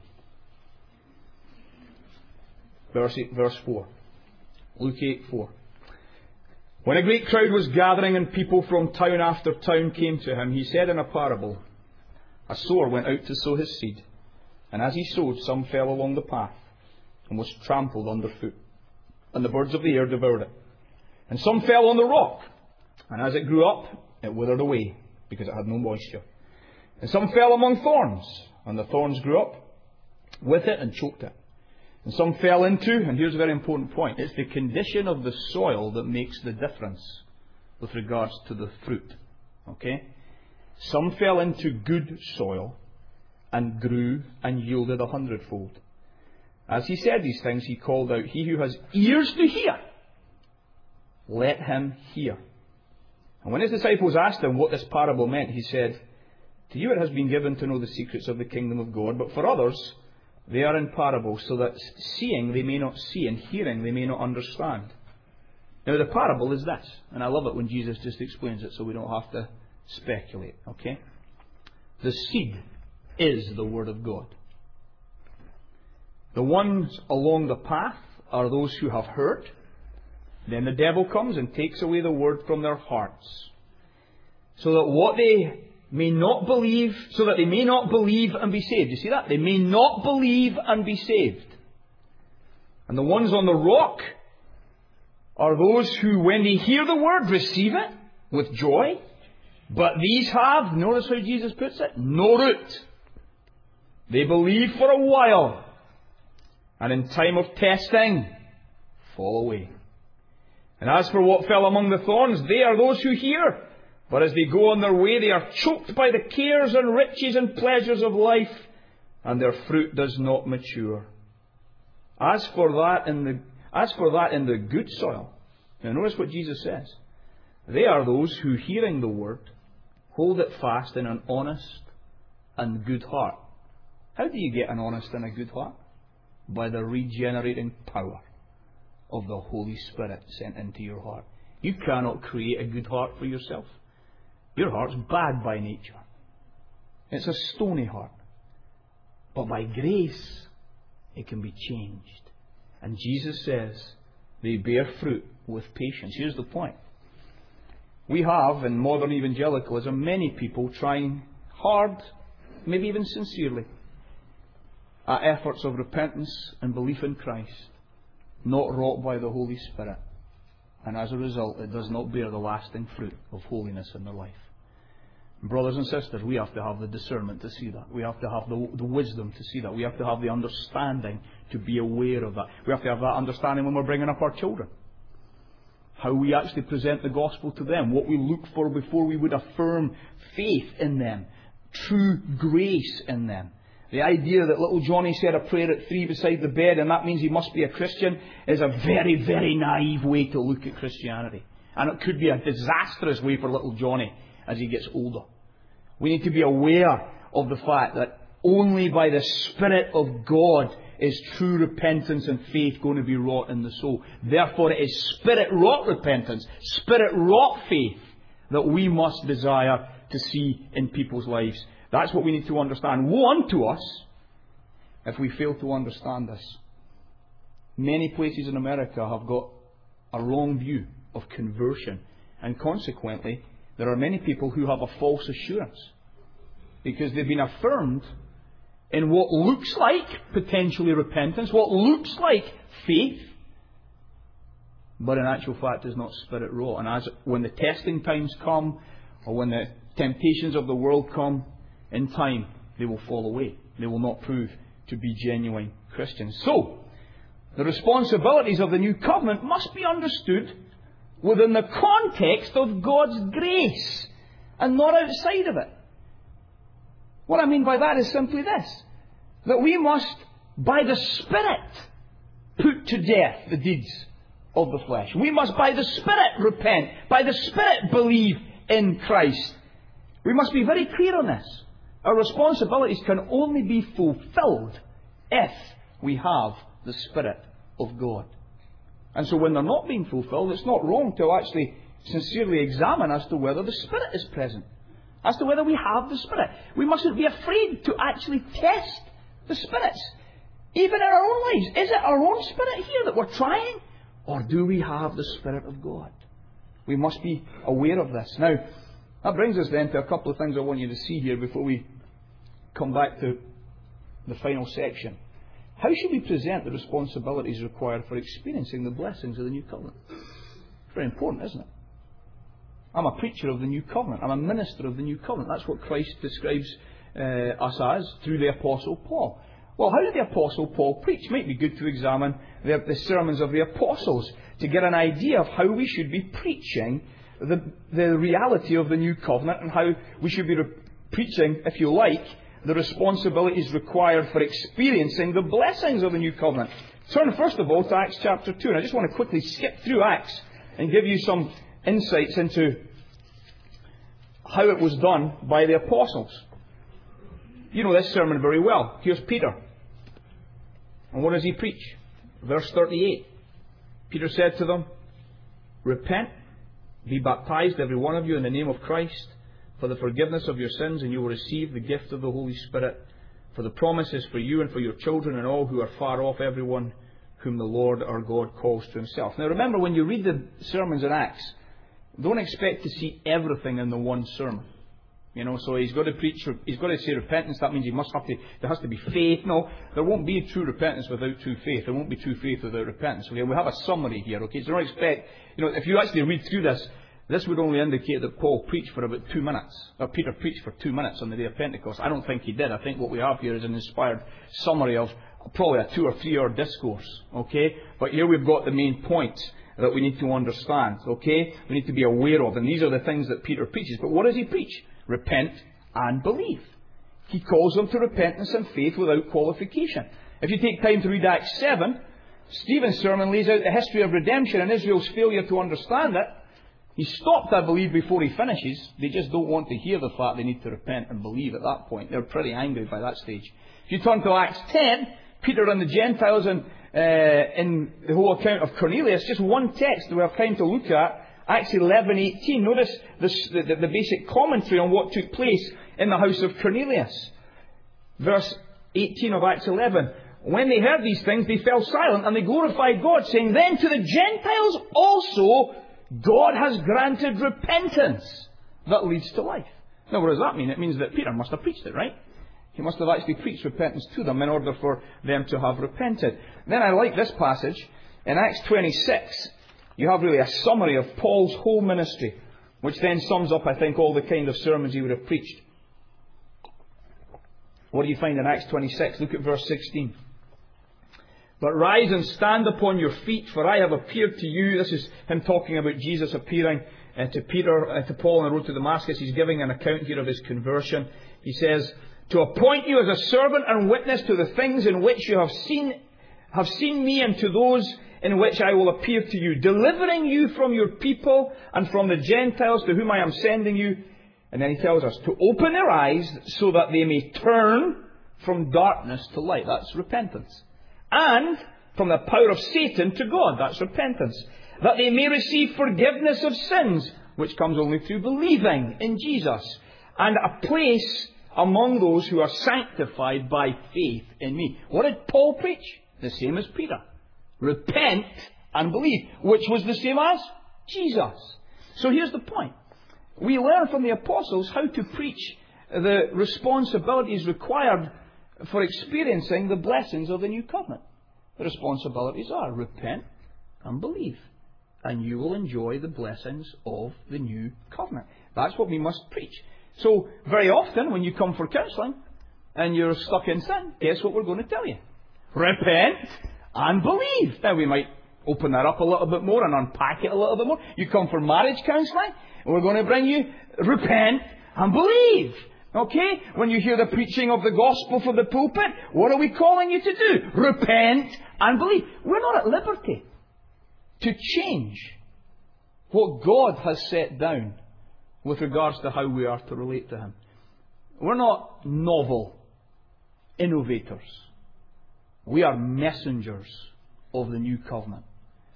Verse, eight, verse four. Luke eight four. When a great crowd was gathering and people from town after town came to him, he said in a parable, a sower went out to sow his seed, and as he sowed, some fell along the path and was trampled underfoot, and the birds of the air devoured it. And some fell on the rock, and as it grew up, it withered away, because it had no moisture. And some fell among thorns, and the thorns grew up with it and choked it. And some fell into, and here's a very important point, it's the condition of the soil that makes the difference with regards to the fruit. Okay? Some fell into good soil and grew and yielded a hundredfold. As he said these things, he called out, he who has ears to hear, let him hear. And when his disciples asked him what this parable meant, he said, to you it has been given to know the secrets of the kingdom of God, but for others they are in parables, so that seeing they may not see, and hearing they may not understand. Now the parable is this, and I love it when Jesus just explains it so we don't have to speculate. Okay? The seed is the Word of God. The ones along the path are those who have heard. Then the devil comes and takes away the Word from their hearts, so that what they may not believe, so that they may not believe and be saved. You see that? They may not believe and be saved. And the ones on the rock are those who, when they hear the Word, receive it with joy. But these have, notice how Jesus puts it, no root. They believe for a while, and in time of testing, fall away. And as for what fell among the thorns, they are those who hear. But as they go on their way, they are choked by the cares and riches and pleasures of life, and their fruit does not mature. As for that in the, as for that in the good soil, now notice what Jesus says. They are those who, hearing the Word, hold it fast in an honest and good heart. How do you get an honest and a good heart? By the regenerating power of the Holy Spirit sent into your heart. You cannot create a good heart for yourself. Your heart's bad by nature. It's a stony heart. But by grace, it can be changed. And Jesus says they bear fruit with patience. Here's the point. We have, in modern evangelicalism, many people trying hard, maybe even sincerely, at efforts of repentance and belief in Christ, not wrought by the Holy Spirit. And as a result, it does not bear the lasting fruit of holiness in their life. Brothers and sisters, we have to have the discernment to see that. We have to have the, the wisdom to see that. We have to have the understanding to be aware of that. We have to have that understanding when we're bringing up our children. How we actually present the gospel to them. What we look for before we would affirm faith in them. True grace in them. The idea that little Johnny said a prayer at three beside the bed and that means he must be a Christian is a very, very naive way to look at Christianity. And it could be a disastrous way for little Johnny as he gets older. We need to be aware of the fact that only by the Spirit of God is true repentance and faith going to be wrought in the soul. Therefore it is Spirit-wrought repentance, Spirit-wrought faith that we must desire to see in people's lives. That's what we need to understand. Woe unto us if we fail to understand this. Many places in America have got a wrong view of conversion, and consequently there are many people who have a false assurance because they've been affirmed in what looks like potentially repentance, what looks like faith, but in actual fact is not Spirit wrought. And as when the testing times come, or when the temptations of the world come, in time they will fall away. They will not prove to be genuine Christians. So, the responsibilities of the new covenant must be understood within the context of God's grace and not outside of it. What I mean by that is simply this: that we must, by the Spirit, put to death the deeds of the flesh. We must, by the Spirit, repent. By the Spirit, believe in Christ. We must be very clear on this. Our responsibilities can only be fulfilled if we have the Spirit of God. And so when they're not being fulfilled, it's not wrong to actually sincerely examine as to whether the Spirit is present, as to whether we have the Spirit. We mustn't be afraid to actually test the spirits, even in our own lives. Is it our own spirit here that we're trying, or do we have the Spirit of God? We must be aware of this. Now, that brings us then to a couple of things I want you to see here before we come back to the final section. How should we present the responsibilities required for experiencing the blessings of the new covenant? It's very important, isn't it? I'm a preacher of the new covenant. I'm a minister of the new covenant. That's what Christ describes uh, us as through the Apostle Paul. Well, how did the Apostle Paul preach? It might be good to examine the, the sermons of the Apostles to get an idea of how we should be preaching the, the reality of the new covenant, and how we should be re- preaching, if you like, the responsibilities required for experiencing the blessings of the new covenant. Turn first of all to Acts chapter two. And I just want to quickly skip through Acts and give you some insights into how it was done by the apostles. You know this sermon very well. Here's Peter. And what does he preach? Verse thirty-eight. Peter said to them, "Repent, be baptized, every one of you, in the name of Christ, for the forgiveness of your sins, and you will receive the gift of the Holy Spirit. For the promise is for you and for your children and all who are far off, everyone whom the Lord our God calls to Himself." Now remember, when you read the sermons in Acts, don't expect to see everything in the one sermon. You know, so he's got to preach, he's got to say repentance. That means he must have to, there has to be faith. No, there won't be true repentance without true faith. There won't be true faith without repentance. Okay, we have a summary here. Okay, so don't expect, you know, if you actually read through this, this would only indicate that Paul preached for about two minutes. Or Peter preached for two minutes on the day of Pentecost. I don't think he did. I think what we have here is an inspired summary of probably a two or three hour discourse. Okay, but here we've got the main points that we need to understand. Okay, we need to be aware of, and these are the things that Peter preaches. But what does he preach? Repent and believe. He calls them to repentance and faith without qualification. If you take time to read Acts seven, Stephen's sermon lays out the history of redemption and Israel's failure to understand it. He stopped, I believe, before he finishes. They just don't want to hear the fact they need to repent and believe at that point. They're pretty angry by that stage. If you turn to Acts ten, Peter and the Gentiles, and uh, in the whole account of Cornelius, just one text that we have time to look at, Acts eleven eighteen. Notice this, the, the, the basic commentary on what took place in the house of Cornelius. Verse eighteen of Acts eleven. When they heard these things, they fell silent and they glorified God, saying, "Then to the Gentiles also God has granted repentance that leads to life." Now, what does that mean? It means that Peter must have preached it, right? He must have actually preached repentance to them in order for them to have repented. Then I like this passage. In Acts twenty-six, you have really a summary of Paul's whole ministry, which then sums up, I think, all the kind of sermons he would have preached. What do you find in Acts twenty-six? Look at verse sixteen. "But rise and stand upon your feet, for I have appeared to you." This is him talking about Jesus appearing uh, to Peter, uh, to Paul on the road to Damascus. He's giving an account here of his conversion. He says, "To appoint you as a servant and witness to the things in which you have seen, have seen me, and to those in which I will appear to you, delivering you from your people and from the Gentiles to whom I am sending you." And then he tells us to open their eyes so that they may turn from darkness to light. That's repentance. And from the power of Satan to God. That's repentance. That they may receive forgiveness of sins, which comes only through believing in Jesus. And a place among those who are sanctified by faith in me. What did Paul preach? The same as Peter. Repent and believe, which was the same as Jesus. So here's the point. We learn from the apostles how to preach the responsibilities required for experiencing the blessings of the new covenant. The responsibilities are repent and believe, and you will enjoy the blessings of the new covenant. That's what we must preach. So, very often when you come for counselling and you're stuck in sin, guess what we're going to tell you? Repent and believe. Now, we might open that up a little bit more and unpack it a little bit more. You come for marriage counselling, and we're going to bring you repent and believe. Okay? When you hear the preaching of the gospel from the pulpit, what are we calling you to do? Repent and believe. We're not at liberty to change what God has set down with regards to how we are to relate to Him. We're not novel innovators. We are messengers of the new covenant.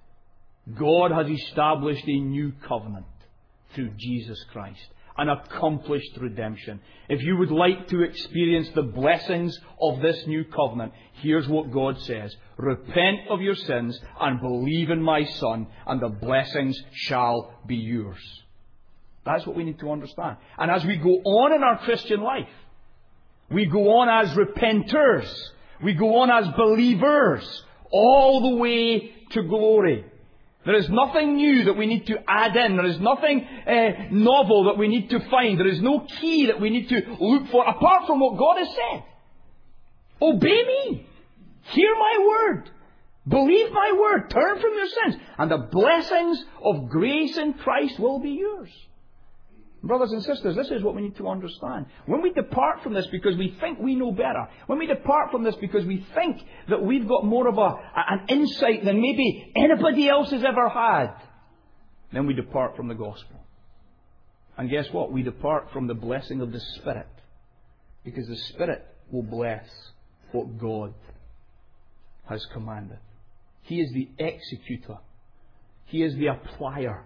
God has established a new covenant through Jesus Christ. An accomplished redemption. If you would like to experience the blessings of this new covenant, here's what God says. Repent of your sins and believe in my Son, and the blessings shall be yours. That's what we need to understand. And as we go on in our Christian life, we go on as repenters. We go on as believers all the way to glory. There is nothing new that we need to add in. There is nothing uh, novel that we need to find. There is no key that we need to look for apart from what God has said. Obey me. Hear my word. Believe my word. Turn from your sins. And the blessings of grace in Christ will be yours. Brothers and sisters, this is what we need to understand. When we depart from this because we think we know better, when we depart from this because we think that we've got more of a, an insight than maybe anybody else has ever had, then we depart from the gospel. And guess what? We depart from the blessing of the Spirit. Because the Spirit will bless what God has commanded. He is the executor. He is the applier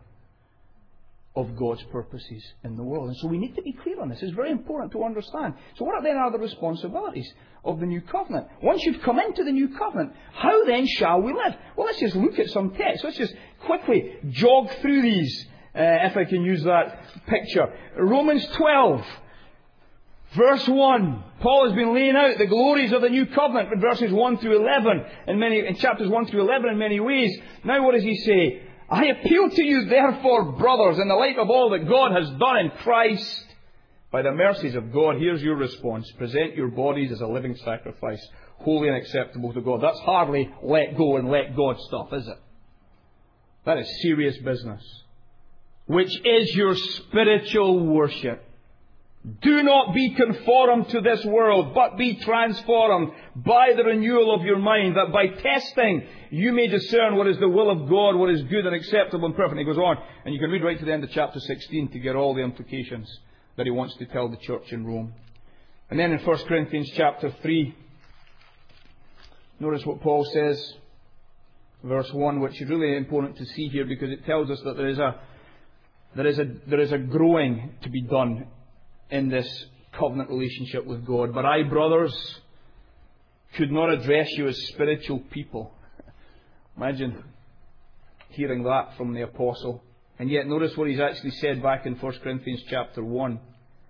of God's purposes in the world. And so we need to be clear on this. It's very important to understand. So what then are the responsibilities of the new covenant? Once you've come into the new covenant, how then shall we live? Well, let's just look at some text. Let's just quickly jog through these, uh, if I can use that picture. Romans twelve, verse one. Paul has been laying out the glories of the new covenant in verses one through eleven, in many, in chapters one through eleven in many ways. Now what does he say? I appeal to you, therefore, brothers, in the light of all that God has done in Christ, by the mercies of God, here's your response. Present your bodies as a living sacrifice, holy and acceptable to God. That's hardly let go and let God stuff, is it? That is serious business. Which is your spiritual worship. Do not be conformed to this world, but be transformed by the renewal of your mind, that by testing you may discern what is the will of God, what is good and acceptable and perfect. And he goes on, and you can read right to the end of chapter sixteen to get all the implications that he wants to tell the church in Rome. And then in First Corinthians chapter three, notice what Paul says, verse one, which is really important to see here because it tells us that there is a there is a there is a growing to be done in this covenant relationship with God. But I, brothers, could not address you as spiritual people. Imagine hearing that from the apostle. And yet notice what he's actually said back in First Corinthians chapter one.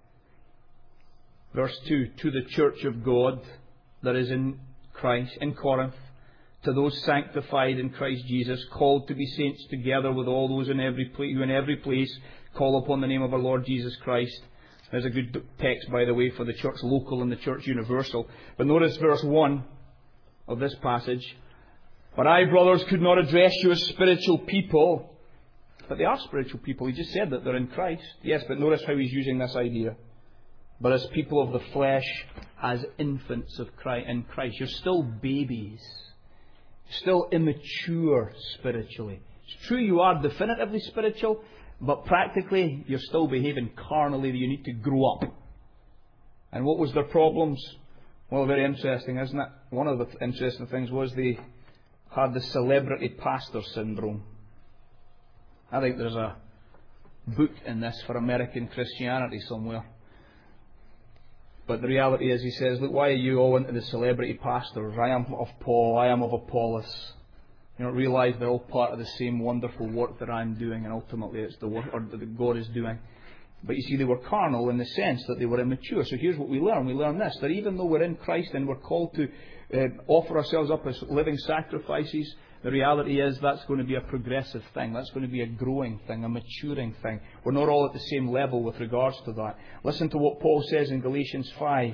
Verse two. To the church of God that is in Christ, in Corinth, to those sanctified in Christ Jesus, called to be saints together with all those in every place, who in every place call upon the name of our Lord Jesus Christ. There's a good text, by the way, for the church local and the church universal. But notice verse one of this passage. But I, brothers, could not address you as spiritual people. But they are spiritual people. He just said that they're in Christ. Yes, but notice how he's using this idea. But as people of the flesh, as infants of Christ, in Christ. You're still babies. You're still immature spiritually. It's true you are definitively spiritual, but practically, you're still behaving carnally. You need to grow up. And what was their problems? Well, very interesting, isn't it? One of the interesting things was they had the celebrity pastor syndrome. I think there's a book in this for American Christianity somewhere. But the reality is, he says, look, why are you all into the celebrity pastors? I am of Paul, I am of Apollos. You don't realise they're all part of the same wonderful work that I'm doing, and ultimately it's the work or that God is doing. But you see, they were carnal in the sense that they were immature. So here's what we learn. We learn this, that even though we're in Christ and we're called to uh, offer ourselves up as living sacrifices, the reality is that's going to be a progressive thing. That's going to be a growing thing, a maturing thing. We're not all at the same level with regards to that. Listen to what Paul says in Galatians five.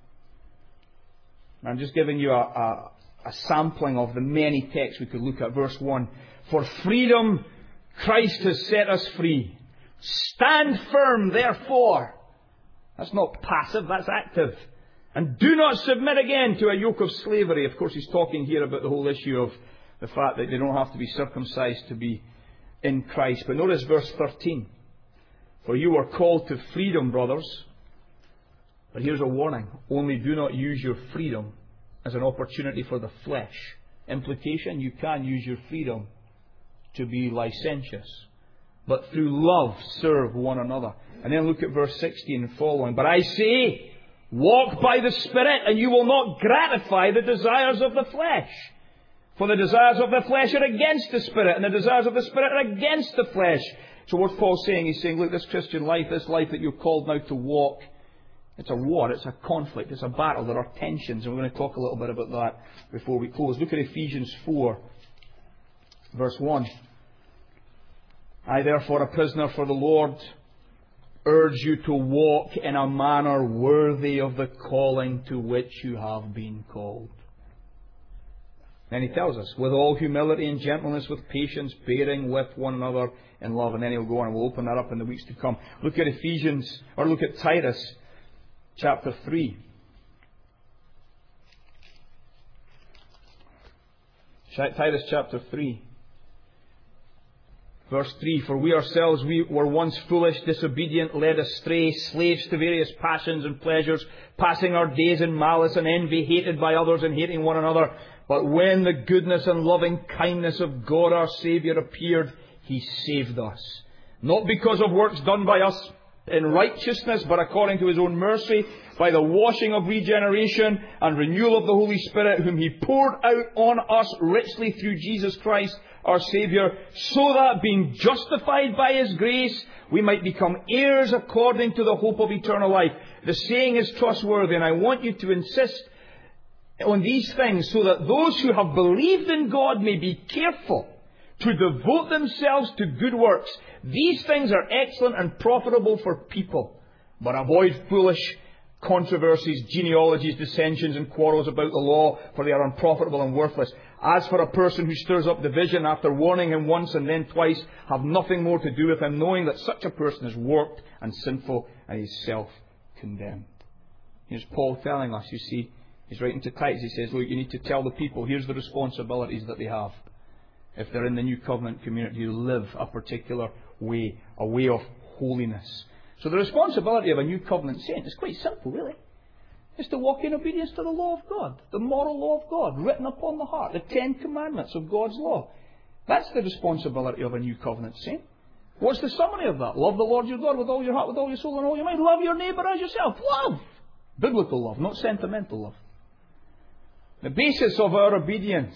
I'm just giving you a, a, a sampling of the many texts we could look at. Verse one. For freedom Christ has set us free. Stand firm, therefore. That's not passive, that's active. And do not submit again to a yoke of slavery. Of course, he's talking here about the whole issue of the fact that they don't have to be circumcised to be in Christ. But notice verse thirteen. For you are called to freedom, brothers. But here's a warning. Only do not use your freedom as an opportunity for the flesh. Implication, you can use your freedom to be licentious. But through love serve one another. And then look at verse sixteen and following. But I say, walk by the Spirit, and you will not gratify the desires of the flesh. For the desires of the flesh are against the Spirit, and the desires of the Spirit are against the flesh. So what's Paul saying? He's saying, look, this Christian life, this life that you're called now to walk, it's a war, it's a conflict, it's a battle, there are tensions. And we're going to talk a little bit about that before we close. Look at Ephesians four, verse one. I, therefore, a prisoner for the Lord, urge you to walk in a manner worthy of the calling to which you have been called. Then he tells us, with all humility and gentleness, with patience, bearing with one another in love. And then he'll go on and we'll open that up in the weeks to come. Look at Ephesians, or look at Titus chapter three. Titus chapter three. Verse three, for we ourselves we were once foolish, disobedient, led astray, slaves to various passions and pleasures, passing our days in malice and envy, hated by others and hating one another. But when the goodness and loving kindness of God our Saviour appeared, He saved us. Not because of works done by us in righteousness, but according to His own mercy, by the washing of regeneration and renewal of the Holy Spirit, whom He poured out on us richly through Jesus Christ, our Saviour, so that being justified by His grace, we might become heirs according to the hope of eternal life. The saying is trustworthy, and I want you to insist on these things so that those who have believed in God may be careful to devote themselves to good works. These things are excellent and profitable for people, but avoid foolish controversies, genealogies, dissensions and quarrels about the law, for they are unprofitable and worthless. As for a person who stirs up division after warning him once and then twice, have nothing more to do with him, knowing that such a person is warped and sinful and is self-condemned. Here's Paul telling us, you see, he's writing to Titus, he says, look, you need to tell the people, here's the responsibilities that they have. If they're in the New Covenant community, to live a particular way, a way of holiness. So the responsibility of a New Covenant saint is quite simple, really. It's to walk in obedience to the law of God, the moral law of God, written upon the heart, the Ten Commandments of God's law. That's the responsibility of a New Covenant saint. What's the summary of that? Love the Lord your God with all your heart, with all your soul and all your mind. Love your neighbour as yourself. Love! Biblical love, not sentimental love. The basis of our obedience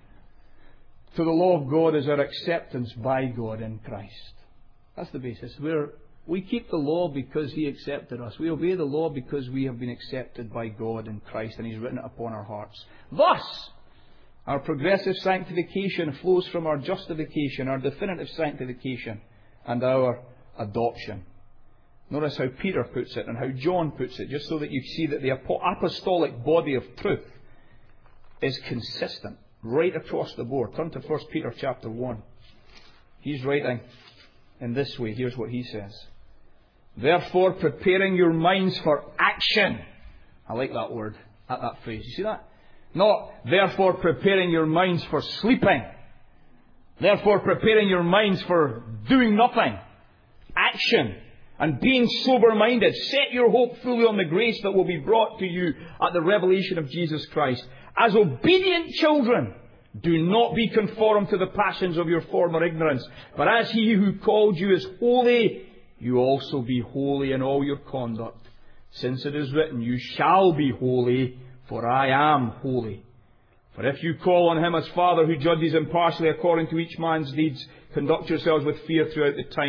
to the law of God is our acceptance by God in Christ. That's the basis. We're We keep the law because He accepted us. We obey the law because we have been accepted by God in Christ and He's written it upon our hearts. Thus, our progressive sanctification flows from our justification, our definitive sanctification, and our adoption. Notice how Peter puts it and how John puts it, just so that you see that the apostolic body of truth is consistent right across the board. Turn to First Peter chapter one. He's writing in this way. Here's what he says. Therefore, preparing your minds for action. I like that word, that, that phrase. You see that? Not, therefore, preparing your minds for sleeping. Therefore, preparing your minds for doing nothing. Action. And being sober-minded. Set your hope fully on the grace that will be brought to you at the revelation of Jesus Christ. As obedient children, do not be conformed to the passions of your former ignorance. But as He who called you is holy, you also be holy in all your conduct. Since it is written, you shall be holy, for I am holy. For if you call on Him as Father who judges impartially according to each man's deeds, conduct yourselves with fear throughout the time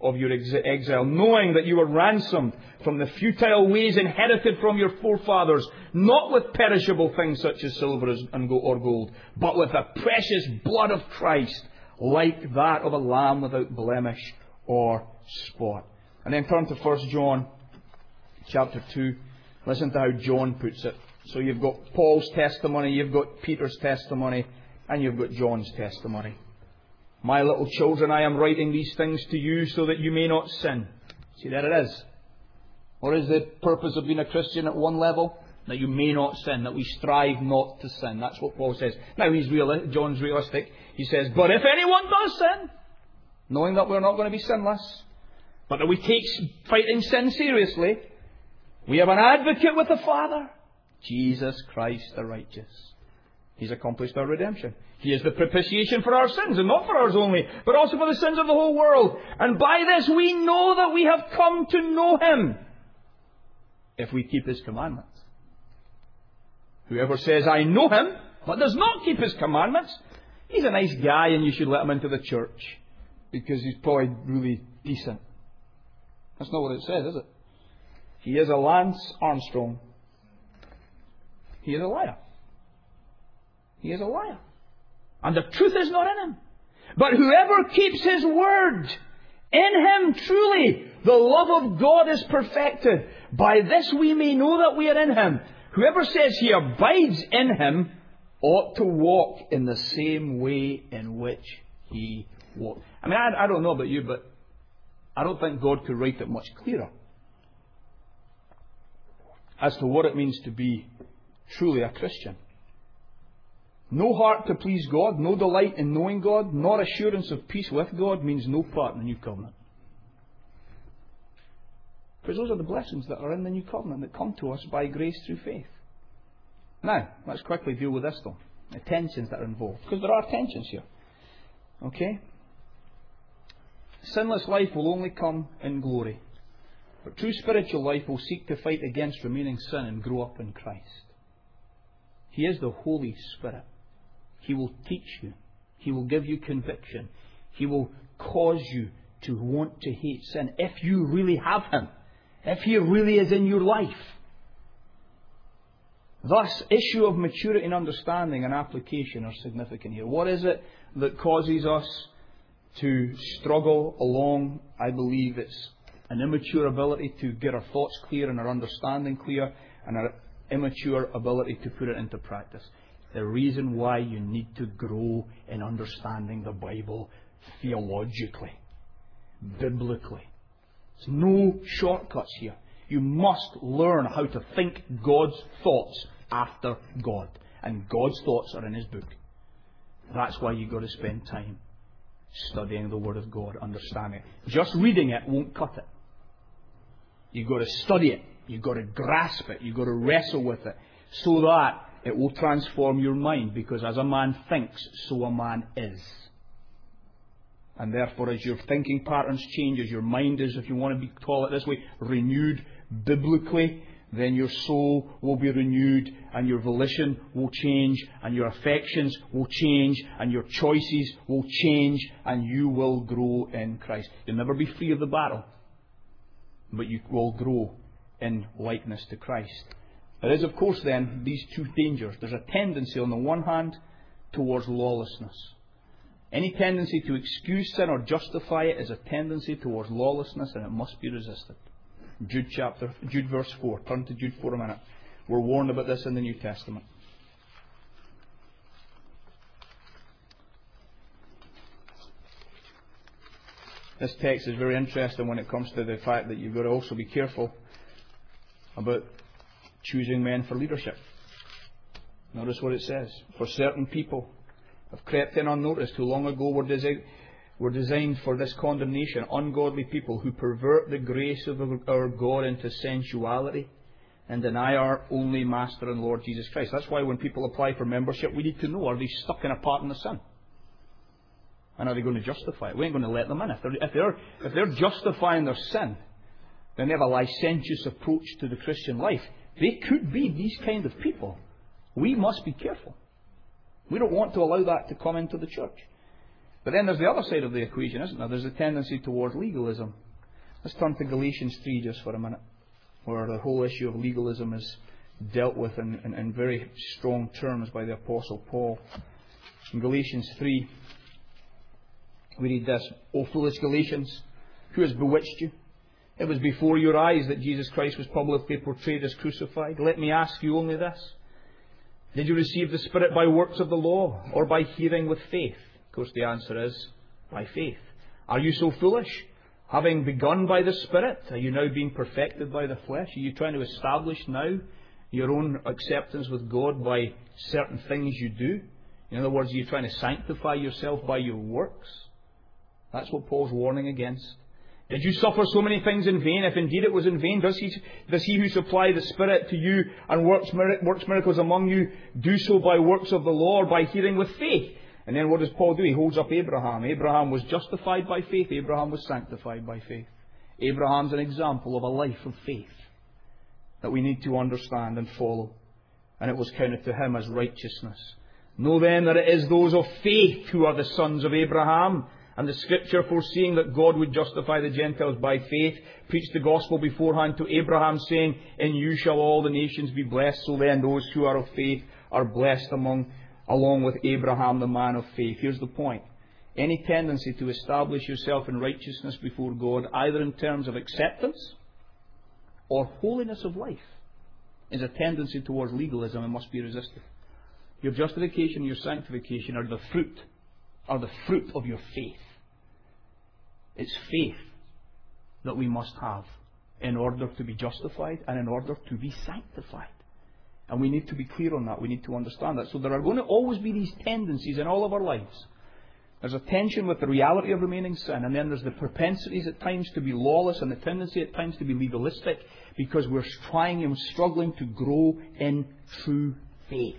of your ex- exile, knowing that you were ransomed from the futile ways inherited from your forefathers, not with perishable things such as silver and go- or gold, but with the precious blood of Christ, like that of a lamb without blemish or spot. And then turn to First John chapter two. Listen to how John puts it. So you've got Paul's testimony, you've got Peter's testimony, and you've got John's testimony. My little children, I am writing these things to you so that you may not sin. See, there it is. What is the purpose of being a Christian at one level? That you may not sin, that we strive not to sin. That's what Paul says. Now, he's reali- John's realistic. He says, but if anyone does sin, knowing that we're not going to be sinless, but that we take fighting sin seriously, we have an advocate with the Father, Jesus Christ the righteous. He's accomplished our redemption. He is the propitiation for our sins, and not for ours only, but also for the sins of the whole world. And by this we know that we have come to know Him, if we keep His commandments. Whoever says, I know Him, but does not keep His commandments, he's a nice guy and you should let him into the church, because he's probably really decent. That's not what it says, is it? He is a Lance Armstrong. He is a liar. He is a liar. And the truth is not in him. But whoever keeps His word, in Him truly the love of God is perfected. By this we may know that we are in Him. Whoever says he abides in Him ought to walk in the same way in which He walked. I mean, I, I don't know about you, but I don't think God could write it much clearer as to what it means to be truly a Christian. No heart to please God, no delight in knowing God, nor assurance of peace with God means no part in the new covenant. Because those are the blessings that are in the new covenant that come to us by grace through faith. Now, let's quickly deal with this though. The tensions that are involved. Because there are tensions here. Okay? Sinless life will only come in glory. But true spiritual life will seek to fight against remaining sin and grow up in Christ. He is the Holy Spirit. He will teach you. He will give you conviction. He will cause you to want to hate sin if you really have Him. If He really is in your life. Thus, issue of maturity and understanding and application are significant here. What is it that causes us to struggle along? I believe it's an immature ability to get our thoughts clear and our understanding clear, and our immature ability to put it into practice. The reason why you need to grow in understanding the Bible theologically, biblically. There's no shortcuts here. You must learn how to think God's thoughts after God. And God's thoughts are in His book. That's why you've got to spend time studying the Word of God, understanding it. Just reading it won't cut it. You've got to study it. You've got to grasp it. You've got to wrestle with it, so that it will transform your mind. Because as a man thinks, so a man is. And therefore, as your thinking patterns change, as your mind is, if you want to be call it this way, renewed biblically, then your soul will be renewed, and your volition will change, and your affections will change, and your choices will change, and you will grow in Christ. You'll never be free of the battle, but you will grow in likeness to Christ. There is, of course, then, these two dangers. There's a tendency, on the one hand, towards lawlessness. Any tendency to excuse sin or justify it is a tendency towards lawlessness, and it must be resisted. Jude chapter, Jude verse four. Turn to Jude for a minute. We're warned about this in the New Testament. This text is very interesting when it comes to the fact that you've got to also be careful about choosing men for leadership. Notice what it says. For certain people have crept in unnoticed, who long ago were, desi- were designed for this condemnation, ungodly people who pervert the grace of our God into sensuality and deny our only Master and Lord Jesus Christ. That's why when people apply for membership, we need to know, are they stuck in a pattern of sin? And are they going to justify it? We ain't going to let them in. If they're, if they're, if they're justifying their sin, then they have a licentious approach to the Christian life. They could be these kind of people. We must be careful. We don't want to allow that to come into the church. But then there's the other side of the equation, isn't there? There's a tendency towards legalism. Let's turn to Galatians three just for a minute, where the whole issue of legalism is dealt with in, in, in very strong terms by the Apostle Paul. In Galatians three, we read this: O foolish Galatians, who has bewitched you? It was before your eyes that Jesus Christ was publicly portrayed as crucified. Let me ask you only this: did you receive the Spirit by works of the law, or by hearing with faith? Of course, the answer is by faith. Are you so foolish? Having begun by the Spirit, are you now being perfected by the flesh? Are you trying to establish now your own acceptance with God by certain things you do? In other words, are you trying to sanctify yourself by your works? That's what Paul's warning against. Did you suffer so many things in vain? If indeed it was in vain, does he, does he who supplied the Spirit to you and works, works miracles among you do so by works of the law or by hearing with faith? And then what does Paul do? He holds up Abraham. Abraham was justified by faith. Abraham was sanctified by faith. Abraham's an example of a life of faith that we need to understand and follow. And it was counted to him as righteousness. Know then that it is those of faith who are the sons of Abraham. And the Scripture, foreseeing that God would justify the Gentiles by faith, preached the gospel beforehand to Abraham, saying, In you shall all the nations be blessed. So then those who are of faith are blessed among along with Abraham, the man of faith. Here's the point. Any tendency to establish yourself in righteousness before God, either in terms of acceptance or holiness of life, is a tendency towards legalism and must be resisted. Your justification and your sanctification are the fruit, are the fruit of your faith. It's faith that we must have in order to be justified and in order to be sanctified. And we need to be clear on that. We need to understand that. So there are going to always be these tendencies in all of our lives. There's a tension with the reality of remaining sin, and then there's the propensities at times to be lawless and the tendency at times to be legalistic because we're trying and struggling to grow in true faith.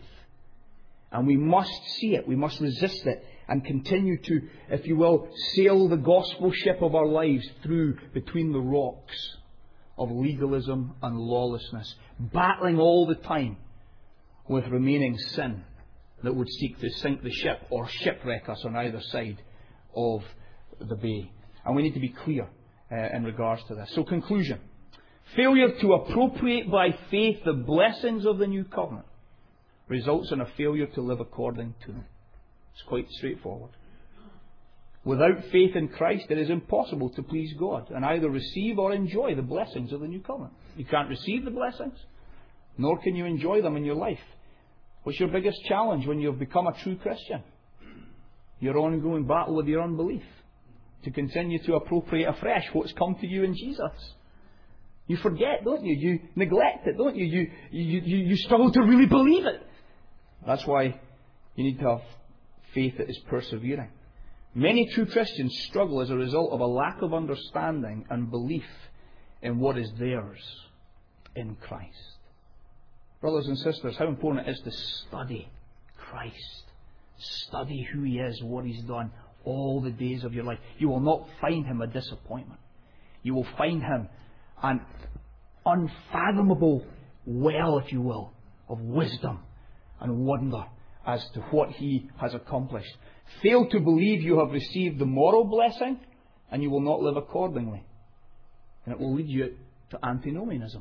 And we must see it. We must resist it and continue to, if you will, sail the gospel ship of our lives through between the rocks of legalism and lawlessness, battling all the time with remaining sin that would seek to sink the ship or shipwreck us on either side of the bay. And we need to be clear uh, in regards to this. So, conclusion. Failure to appropriate by faith the blessings of the new covenant results in a failure to live according to them. It's quite straightforward. Without faith in Christ, it is impossible to please God and either receive or enjoy the blessings of the new covenant. You can't receive the blessings, nor can you enjoy them in your life. What's your biggest challenge when you've become a true Christian? Your ongoing battle with your unbelief. To continue to appropriate afresh what's come to you in Jesus. You forget, don't you? You neglect it, don't you? You, you, you, you struggle to really believe it. That's why you need to have faith that is persevering. Many true Christians struggle as a result of a lack of understanding and belief in what is theirs in Christ. Brothers and sisters, how important it is to study Christ. Study who He is, what He's done, all the days of your life. You will not find Him a disappointment. You will find Him an unfathomable well, if you will, of wisdom and wonder as to what He has accomplished. Fail to believe you have received the moral blessing, and you will not live accordingly. And it will lead you to antinomianism.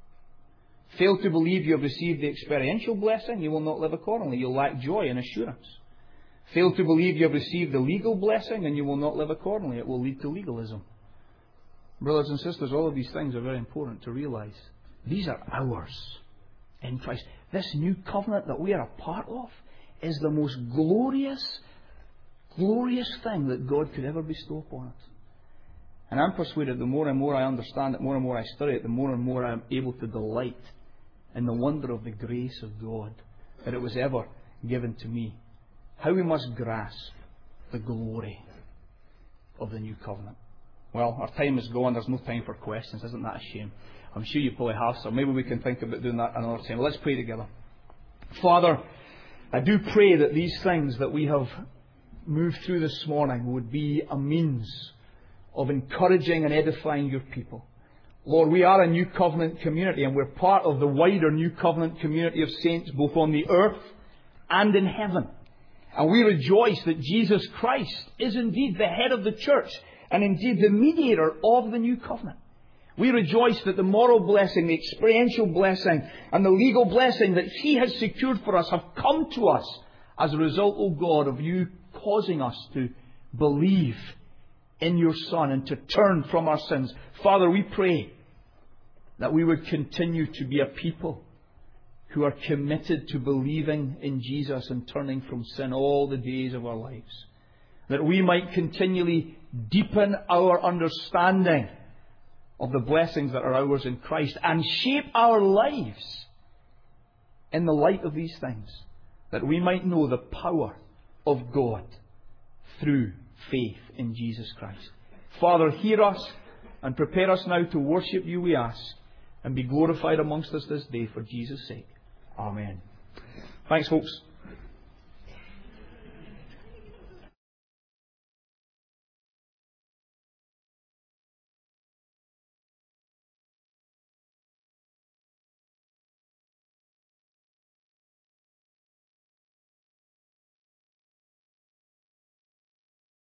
Fail to believe you have received the experiential blessing, you will not live accordingly. You'll lack joy and assurance. Fail to believe you have received the legal blessing, and you will not live accordingly. It will lead to legalism. Brothers and sisters, all of these things are very important to realize. These are ours in Christ. This new covenant that we are a part of is the most glorious, glorious thing that God could ever bestow upon us. And I'm persuaded the more and more I understand it, the more and more I study it, the more and more I am able to delight in the wonder of the grace of God that it was ever given to me. How we must grasp the glory of the new covenant. Well, our time is gone. There's no time for questions. Isn't that a shame? I'm sure you probably have some. Maybe we can think about doing that another time. Let's pray together. Father, I do pray that these things that we have moved through this morning would be a means of encouraging and edifying your people. Lord, we are a new covenant community, and we're part of the wider new covenant community of saints both on the earth and in heaven. And we rejoice that Jesus Christ is indeed the head of the church and indeed the mediator of the new covenant. We rejoice that the moral blessing, the experiential blessing and the legal blessing that He has secured for us have come to us as a result, O God, of You causing us to believe in Your Son and to turn from our sins. Father, we pray that we would continue to be a people who are committed to believing in Jesus and turning from sin all the days of our lives. That we might continually deepen our understanding of the blessings that are ours in Christ and shape our lives in the light of these things. That we might know the power of God through faith in Jesus Christ. Father, hear us and prepare us now to worship You, we ask, and be glorified amongst us this day for Jesus' sake. Amen. Thanks, folks.